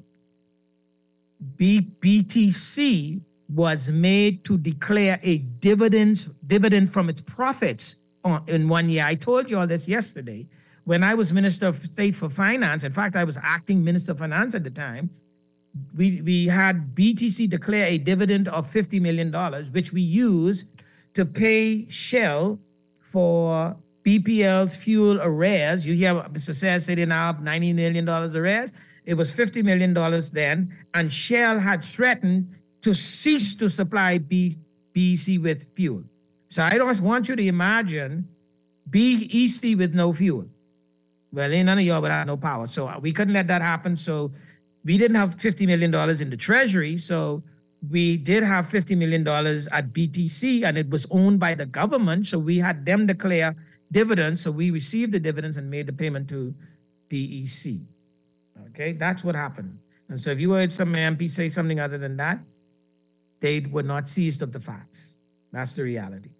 B, BTC was made to declare a dividend, dividend from its profits on, in one year. I told you all this yesterday. When I was Minister of State for Finance, in fact, I was acting Minister of Finance at the time, we, we had B T C declare a dividend of fifty million dollars, which we used to pay Shell for B P L's fuel arrears. You hear Mister Sayers say they now have ninety million dollars arrears. It was fifty million dollars then, and Shell had threatened to cease to supply B E C with fuel. So I don't want you to imagine B E C with no fuel. Well, ain't none of y'all would have no power. So we couldn't let that happen. So we didn't have fifty million dollars in the treasury. So we did have fifty million dollars at B T C, and it was owned by the government. So we had them declare dividends. So we received the dividends and made the payment to B E C. Okay, that's what happened. And so if you heard some M P say something other than that, they were not seized of the facts. That's the reality.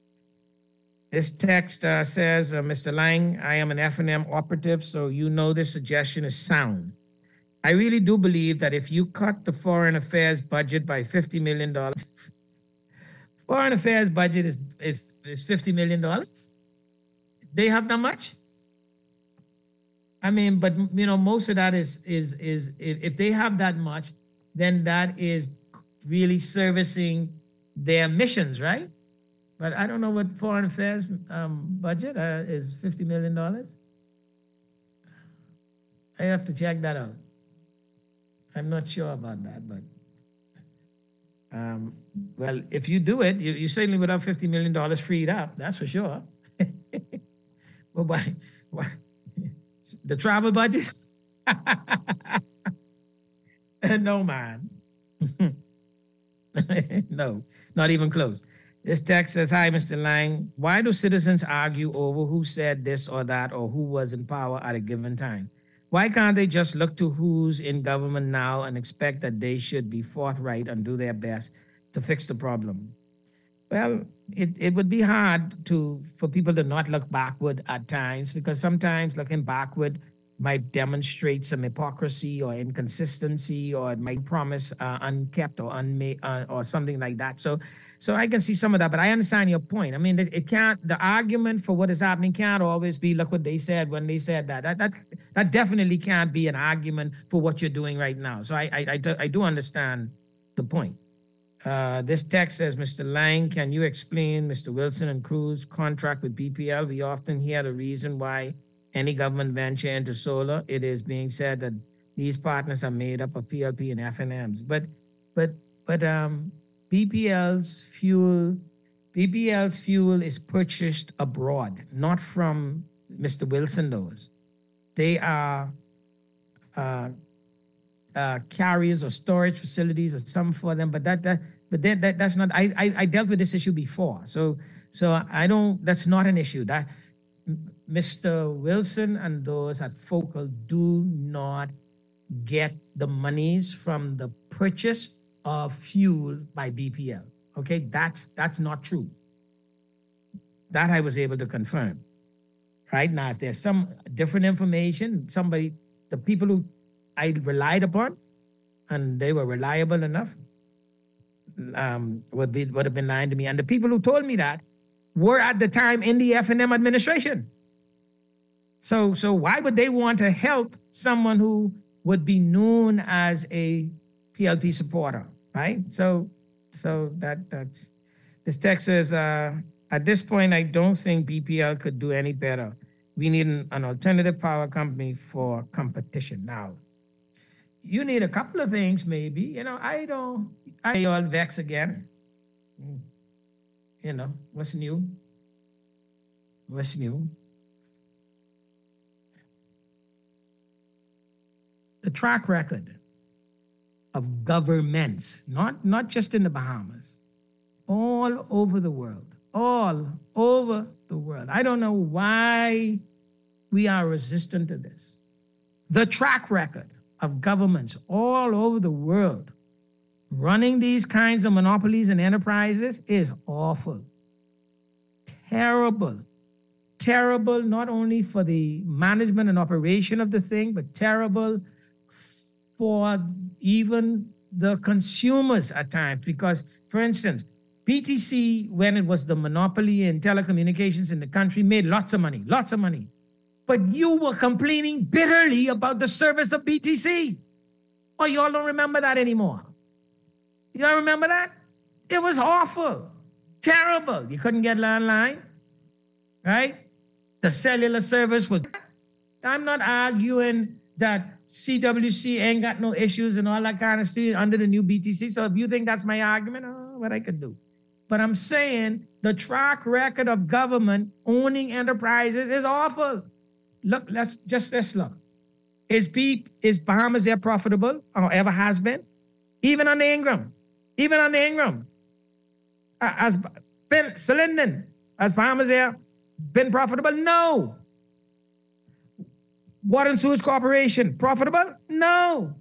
This text uh, says, uh, Mister Lang, I am an F and M operative, so you know this suggestion is sound. I really do believe that if you cut the foreign affairs budget by fifty million dollars, foreign affairs budget is, is, is fifty million dollars? They have that much? I mean, but you know, most of that is, is, is if they have that much, then that is really servicing their missions, right? But I don't know what foreign affairs um, budget uh, is fifty million dollars. I have to check that out. I'm not sure about that, but um, well, if you do it, you, you certainly would have fifty million dollars freed up, that's for sure. Well, why, why? The travel budget? No, man. No, not even close. This text says, hi, Mister Lang. Why do citizens argue over who said this or that or who was in power at a given time? Why can't they just look to who's in government now and expect that they should be forthright and do their best to fix the problem? Well, it, it would be hard to for people to not look backward at times, because sometimes looking backward might demonstrate some hypocrisy or inconsistency, or it might promise uh, unkept or unmade uh, or something like that. So, so I can see some of that, but I understand your point. I mean, it, it can't. The argument for what is happening can't always be look what they said when they said that. That that that definitely can't be an argument for what you're doing right now. So I I, I, do, I do understand the point. Uh, this text says, Mister Lang, can you explain Mister Wilson and Cruz contract with B P L? We often hear the reason why any government venture into solar, it is being said that these partners are made up of P L P and F and Ms. But, but, but um, B P L's fuel, B P L's fuel is purchased abroad, not from Mister Wilson. Those, they are uh, uh, carriers or storage facilities or some for them. But that, that, but that, that that's not. I, I I dealt with this issue before, so so I don't. That's not an issue. That Mister Wilson and those at Focal do not get the monies from the purchase of fuel by B P L. Okay, that's that's not true. That I was able to confirm. Right now, if there's some different information, somebody, the people who I relied upon, and they were reliable enough, um, would be would have been lying to me. And the people who told me that were at the time in the F and M administration. So, so why would they want to help someone who would be known as a P L P supporter, right? So, so that that's this text says, uh, at this point, I don't think B P L could do any better. We need an, an alternative power company for competition. Now, you need a couple of things, maybe. You know, I don't, I all vex again. You know, what's new? What's new? The track record of governments, not, not just in the Bahamas, all over the world, all over the world. I don't know why we are resistant to this. The track record of governments all over the world running these kinds of monopolies and enterprises is awful. Terrible. Terrible not only for the management and operation of the thing, but terrible for even the consumers at times. Because, for instance, B T C, when it was the monopoly in telecommunications in the country, made lots of money, lots of money. But you were complaining bitterly about the service of B T C. Oh, y'all don't remember that anymore. You don't remember that? It was awful, terrible. You couldn't get landline, right? The cellular service was... I'm not arguing that C W C ain't got no issues and all that kind of stuff under the new B T C. So if you think that's my argument, oh, what I could do. But I'm saying the track record of government owning enterprises is awful. Look, let's just let's look. Is B is Bahamas Air profitable or ever has been? Even on the Ingram, even on the Ingram, uh, as been Linden, has Bahamas Air been profitable? No. Water and Sewage Corporation, profitable? No.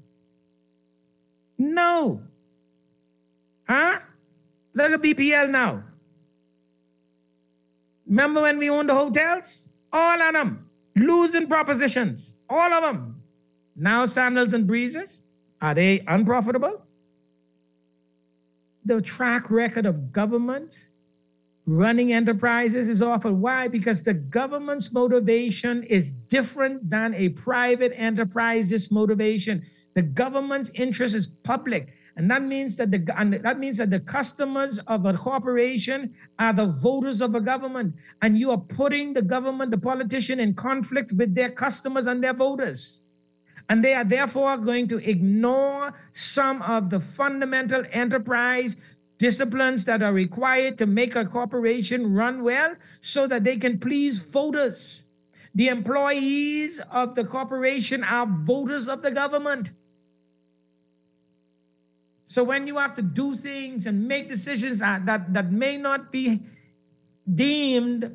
No. Huh? Look at B P L now. Remember when we owned the hotels? All of them. Losing propositions. All of them. Now Sandals and Breezes, are they unprofitable? The track record of government running enterprises is awful. Why? Because the government's motivation is different than a private enterprise's motivation. The government's interest is public. And that means that the and that means that the customers of a corporation are the voters of a government. And you are putting the government, the politician, in conflict with their customers and their voters. And they are therefore going to ignore some of the fundamental enterprise disciplines that are required to make a corporation run well so that they can please voters. The employees of the corporation are voters of the government. So when you have to do things and make decisions that, that, that may not be deemed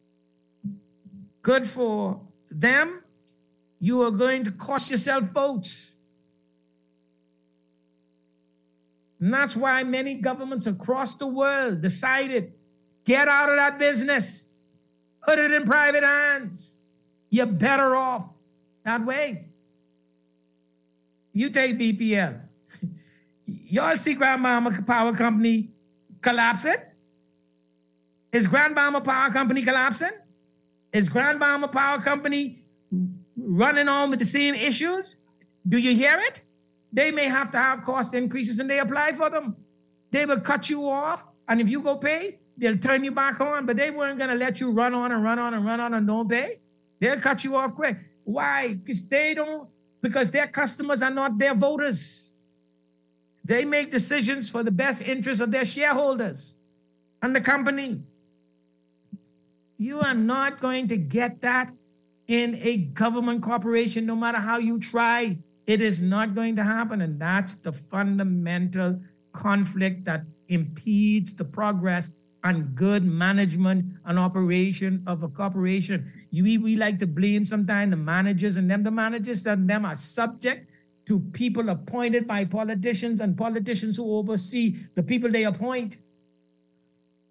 good for them, you are going to cost yourself votes. And that's why many governments across the world decided, get out of that business, put it in private hands. You're better off that way. You take B P L. Y'all see Grand Bahama Power Company collapsing? Is Grand Bahama Power Company collapsing? Is Grand Bahama Power Company running on with the same issues? Do you hear it? They may have to have cost increases and they apply for them. They will cut you off, and if you go pay, they'll turn you back on, but they weren't gonna let you run on and run on and run on and don't pay. They'll cut you off quick. Why? Because they don't, because their customers are not their voters. They make decisions for the best interest of their shareholders and the company. You are not going to get that in a government corporation, no matter how you try. It is not going to happen. And that's the fundamental conflict that impedes the progress and good management and operation of a corporation. You, we, we like to blame sometimes the managers, and them, the managers and them are subject to people appointed by politicians and politicians who oversee the people they appoint.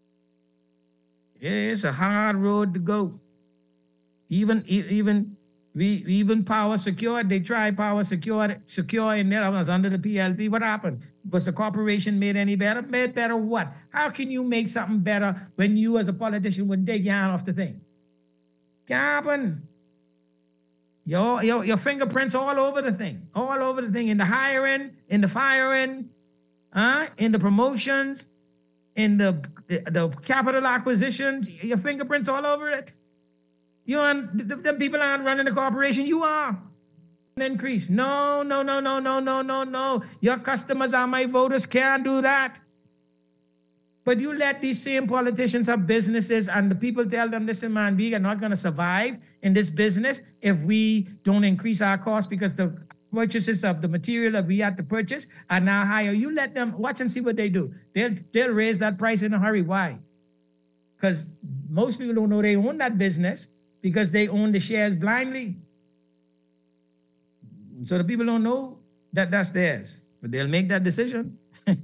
It's a hard road to go. Even, even We we even power secured. They tried power secured, secure in there. I was under the P L P. What happened? Was the corporation made any better? Made better what? How can you make something better when you as a politician would take your hand off the thing? Can't happen. Your, your, your fingerprints all over the thing. All over the thing. In the hiring, in the firing, uh, in the promotions, in the, the, the capital acquisitions. Your fingerprints all over it. You and the, the people aren't running the corporation, you are. Increase. No, no, no, no, no, no, no, no. Your customers are my voters, can't do that. But you let these same politicians have businesses and the people tell them, listen, man, we are not going to survive in this business if we don't increase our costs because the purchases of the material that we had to purchase are now higher. You let them watch and see what they do. They'll, they'll raise that price in a hurry. Why? Because most people don't know they own that business. Because they own the shares blindly. So the people don't know that that's theirs, but they'll make that decision.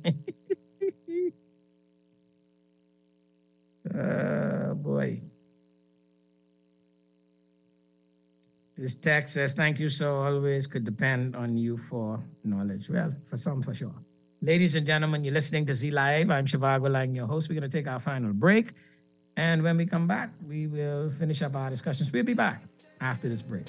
uh, boy. This text says, thank you so always could depend on you for knowledge. Well, for some, for sure. Ladies and gentlemen, you're listening to Z Live. I'm Shivago Lang, your host. We're going to take our final break. And when we come back, we will finish up our discussions. We'll be back after this break.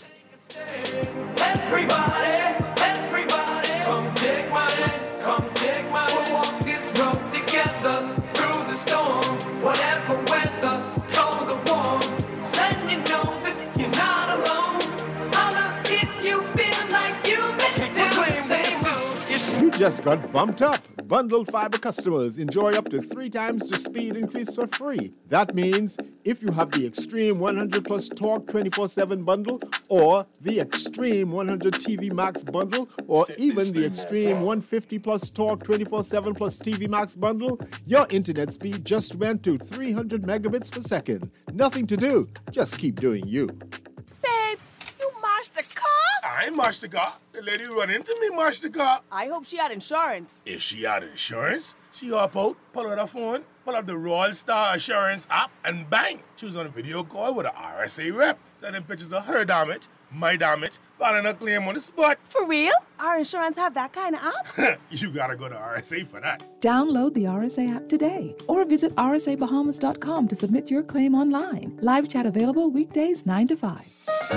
Everybody, everybody, come take my hand, come take my hand. We'll walk this road together through the storm, whatever weather, cold or warm. Let you know that you're not alone. Holla if you feel like you make it down the same road. You just got bumped up. Bundle fiber customers enjoy up to three times the speed increase for free. That means if you have the Extreme one hundred plus Torque twenty-four seven bundle, or the Extreme one hundred T V Max bundle, or even the Extreme one fifty plus Torque twenty-four seven plus T V Max bundle, your internet speed just went to three hundred megabits per second. Nothing to do, just keep doing you. Babe, you mashed the car? I ain't mashed the car. The lady who run into me mashed the car. I hope she had insurance. If she had insurance, she hop out, pull out her phone, pull up the Royal Star Assurance app, and bang, she was on a video call with an R S A rep, sending pictures of her damage, my damage, filing a claim on the spot. For real? Our insurance have that kind of app? You gotta go to R S A for that. Download the R S A app today, or visit r s a bahamas dot com to submit your claim online. Live chat available weekdays nine to five.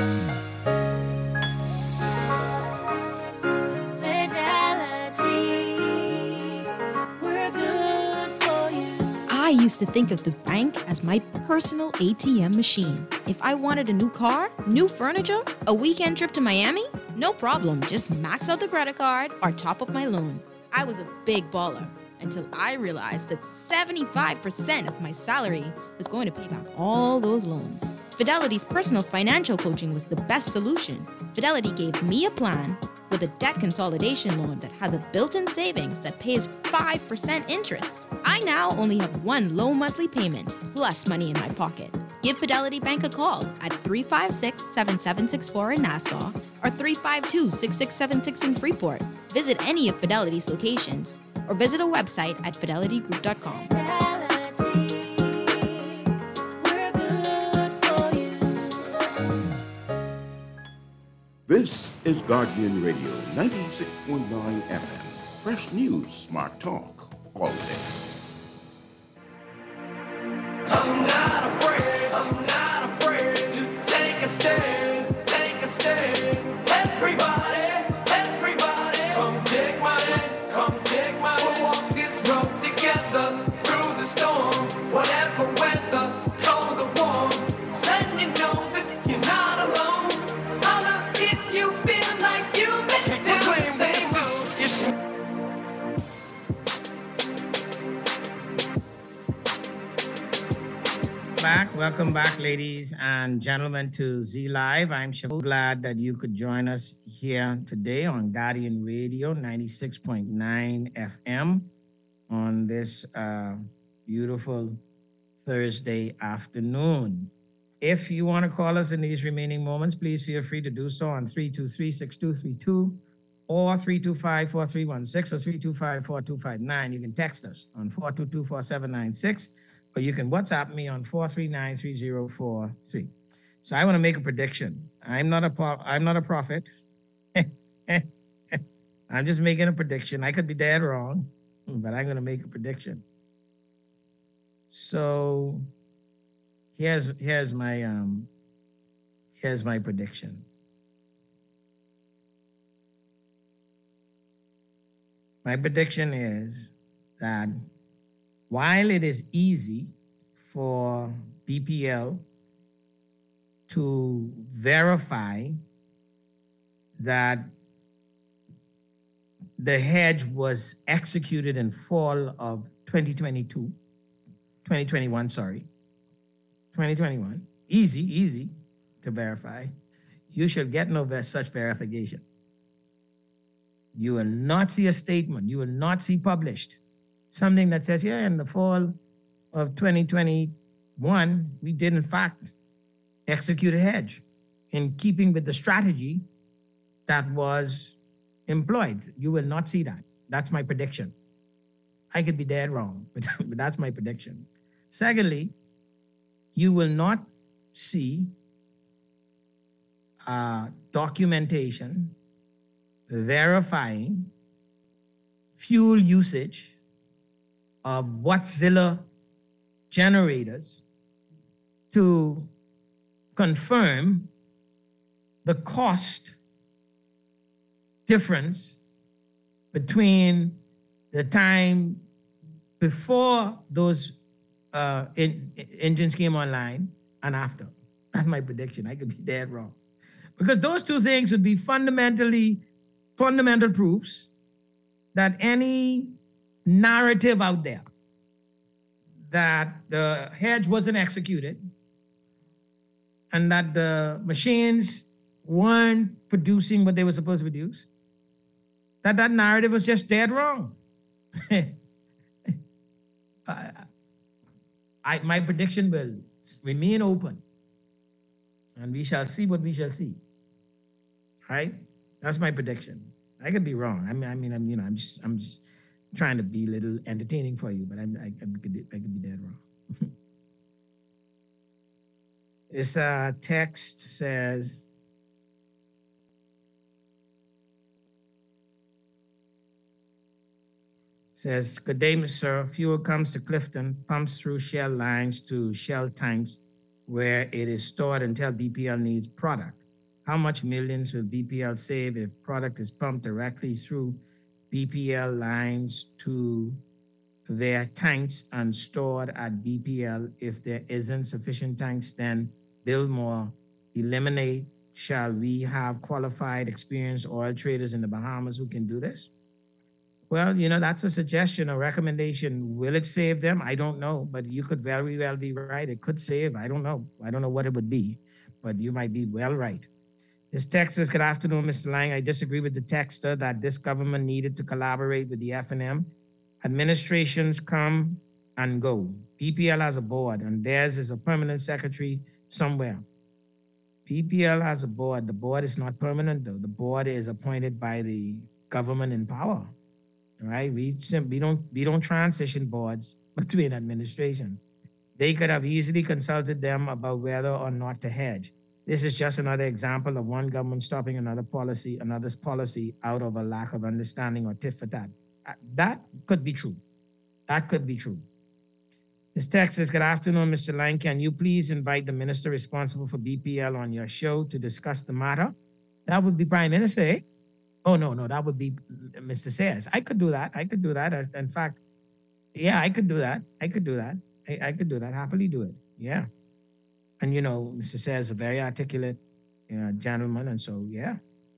I used to think of the bank as my personal A T M machine. If I wanted a new car, new furniture, a weekend trip to Miami, no problem, just max out the credit card or top up my loan. I was a big baller until I realized that seventy-five percent of my salary was going to pay back all those loans. Fidelity's personal financial coaching was the best solution. Fidelity gave me a plan with a debt consolidation loan that has a built-in savings that pays five percent interest. I now only have one low monthly payment, plus money in my pocket. Give Fidelity Bank a call at three five six, seven seven six four in Nassau or three five two, six six seven six in Freeport. Visit any of Fidelity's locations or visit a website at fidelity group dot com. This is Guardian Radio, ninety-six point nine F M. Fresh news, smart talk, all day. I'm not afraid, I'm not afraid to take a stand, take a stand. Everybody, everybody, come take my hand, come take my hand. We'll walk this road together through the storm, whatever weather, cold or warm. Letting you know that you're not alone. Holla if you feel like you make it down the same road. Back, welcome back, ladies and gentlemen, to Z Live. I'm so glad that you could join us here today on Guardian Radio, ninety-six point nine F M on this uh, beautiful Thursday afternoon. If you want to call us in these remaining moments, please feel free to do so on three two three, six two three two or three two five, four three one six or three two five, four two five nine. You can text us on four two two, four seven nine six. Or you can WhatsApp me on four three nine, three zero four three. So I want to make a prediction. I'm not a pro- I'm not a prophet. I'm just making a prediction. I could be dead wrong, but I'm going to make a prediction. So here's here's my um here's my prediction. My prediction is that while it is easy for B P L to verify that the hedge was executed in fall of twenty twenty-two, twenty twenty-one, sorry, twenty twenty-one, easy, easy to verify. You should get no such verification. You will not see a statement. You will not see published something that says, yeah, in the fall of twenty twenty-one, we did in fact execute a hedge in keeping with the strategy that was employed. You will not see that. That's my prediction. I could be dead wrong, but, but that's my prediction. Secondly, you will not see uh, documentation verifying fuel usage of Wärtsilä generators to confirm the cost difference between the time before those uh, in, engines came online and after. That's my prediction. I could be dead wrong. Because those two things would be fundamentally, fundamental proofs that any narrative out there that the hedge wasn't executed and that the machines weren't producing what they were supposed to produce, that that narrative was just dead wrong. I, I, my prediction will remain open, and we shall see what we shall see. Right? That's my prediction. I could be wrong. I mean, I mean, I'm, you know, I'm just, I'm just trying to be a little entertaining for you, but I'm, I, I could, I could be dead wrong. This uh, text says, says, good day, sir. Fuel comes to Clifton, pumps through Shell lines to Shell tanks where it is stored until B P L needs product. How much millions will B P L save if product is pumped directly through B P L lines to their tanks and stored at B P L? If there isn't sufficient tanks, then build more, eliminate. Shall we have qualified, experienced oil traders in the Bahamas who can do this? Well, you know, that's a suggestion, a recommendation. Will it save them? I don't know, but you could very well be right. It could save. I don't know. I don't know what it would be, but you might be well right. This text says, good afternoon, Mister Lang. I disagree with the texter that this government needed to collaborate with the F N M. Administrations come and go. B P L has a board, and theirs is a permanent secretary somewhere. B P L has a board. The board is not permanent, though. The board is appointed by the government in power. All right, we we don't we don't transition boards between administration. They could have easily consulted them about whether or not to hedge. This is just another example of one government stopping another policy, another's policy out of a lack of understanding or tit for tat. That could be true. That could be true. This text says, good afternoon, Mister Lang. Can you please invite the minister responsible for B P L on your show to discuss the matter? That would be Prime Minister, eh? Oh, no, no, that would be Mister Sayers. I could do that. I could do that. In fact, yeah, I could do that. I could do that. I, I could do that. Happily do it. Yeah. And, you know, Mister Sayers is a very articulate you know, gentleman. And so, yeah.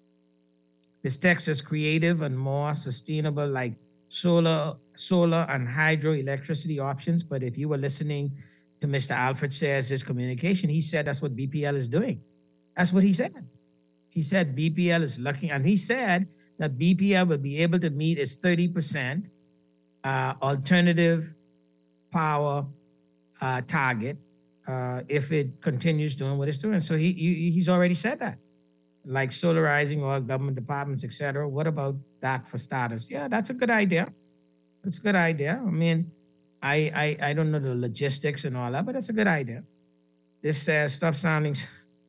This text is creative and more sustainable, like solar, solar and hydroelectricity options. But if you were listening to Mister Alfred Sayers' communication, he said that's what B P L is doing. That's what he said. He said B P L is looking, and he said that B P L will be able to meet its thirty percent uh, alternative power uh, target uh, if it continues doing what it's doing. So he, he he's already said that, like solarizing all government departments, et cetera. What about that for starters? Yeah, that's a good idea. That's a good idea. I mean, I I, I don't know the logistics and all that, but that's a good idea. This says, stop sounding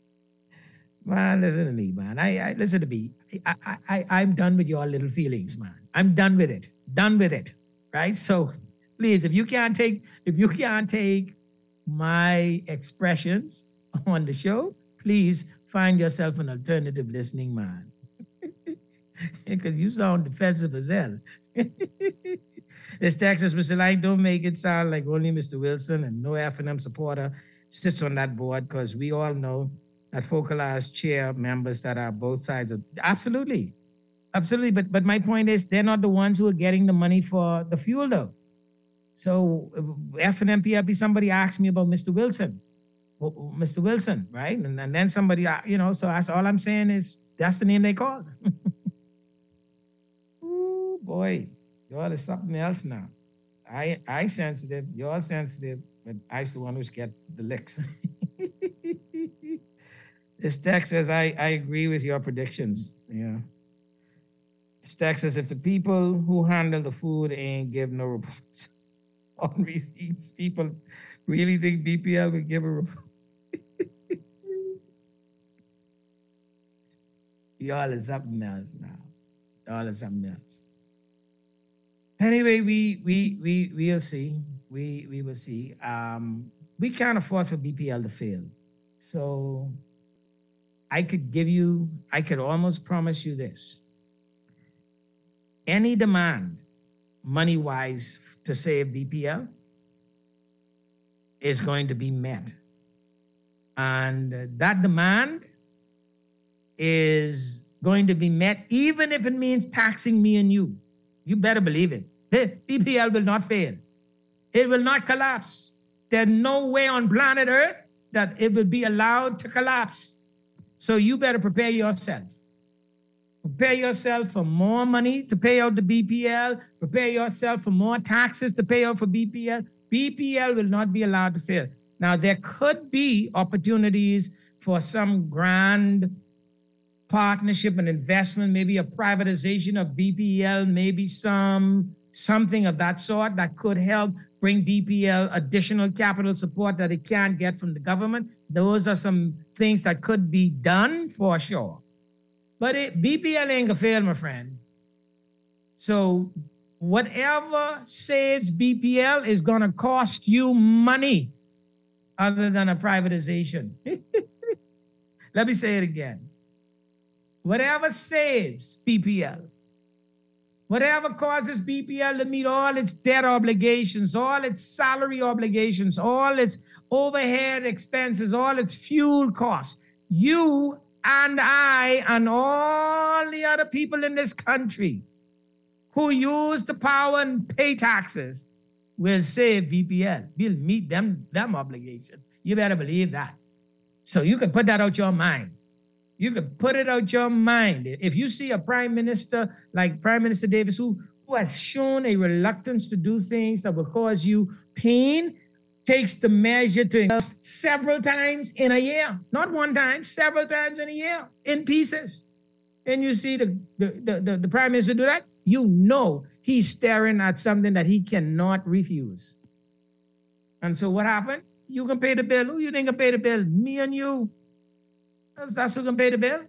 Man, listen to me, man. I, I listen to me. I, I, I, I'm done with your little feelings, man. I'm done with it. Done with it. Right? So please, if you can't take, if you can't take my expressions on the show, please find yourself an alternative listening man. Because you sound defensive as hell. This Texas, Mister Light, don't make it sound like only Mister Wilson and no F and M supporter sits on that board, because we all know that Focalized chair members that are both sides of, absolutely, absolutely. But but my point is, they're not the ones who are getting the money for the fuel, though. So F and M P L P, somebody asked me about Mister Wilson, well, Mister Wilson, right? And, and then somebody, you know, so that's all I'm saying is that's the name they called. Ooh, boy, y'all is something else now. I I sensitive, y'all sensitive, but I's the one who's get the licks. This text says, I, I agree with your predictions. Yeah. This text says, if the people who handle the food ain't give no reports on receipts, people really think B P L will give a report. Y'all is something else now. Y'all is something else. Anyway, we we we we'll see. We we will see. Um, we can't afford for B P L to fail. So I could give you, I could almost promise you this. Any demand, money-wise, to save B P L is going to be met. And that demand is going to be met even if it means taxing me and you. You better believe it. B P L will not fail. It will not collapse. There's no way on planet Earth that it will be allowed to collapse. So you better prepare yourself. Prepare yourself for more money to pay out the B P L. Prepare yourself for more taxes to pay out for B P L. B P L will not be allowed to fail. Now, there could be opportunities for some grand partnership and investment, maybe a privatization of B P L, maybe some something of that sort that could help bring B P L additional capital support that it can't get from the government. Those are some things that could be done for sure. But it, B P L ain't gonna fail, my friend. So whatever saves B P L is gonna cost you money other than a privatization. Let me say it again. Whatever saves B P L, whatever causes B P L to meet all its debt obligations, all its salary obligations, all its overhead expenses, all its fuel costs, you and I and all the other people in this country who use the power and pay taxes will save B P L. We'll meet them, them obligations. You better believe that. So you can put that out your mind. You can put it out your mind. If you see a prime minister like Prime Minister Davis, who, who has shown a reluctance to do things that will cause you pain, takes the measure to invest several times in a year, not one time, several times in a year, in pieces. And you see the, the, the, the, the prime minister do that, you know he's staring at something that he cannot refuse. And so what happened? You can pay the bill. Who you think can pay the bill? Me and you. That's, that's who can pay the bill.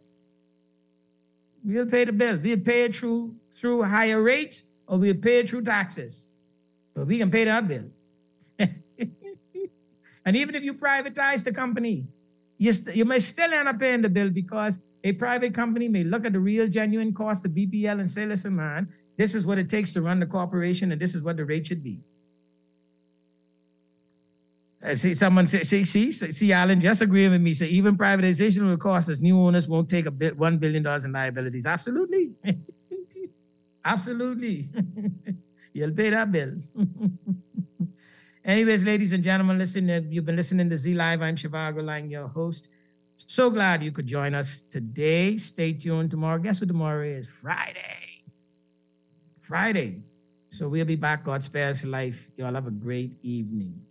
We'll pay the bill. We'll pay it through, through higher rates, or we'll pay it through taxes. But we can pay that bill. And even if you privatize the company, you, st- you may still end up paying the bill, because a private company may look at the real genuine cost of B P L and say, listen, man, this is what it takes to run the corporation, and this is what the rate should be. I see someone say, see, see, see, Alan, just agreeing with me. Say, even privatization will cost us. New owners won't take a bit, one billion dollars in liabilities. Absolutely. Absolutely. You'll pay that bill. Anyways, ladies and gentlemen, listen, you've been listening to Z Live. I'm Shivago Lang, your host. So glad you could join us today. Stay tuned tomorrow. Guess what tomorrow is? Friday. Friday. So we'll be back. God spare us life. Y'all have a great evening.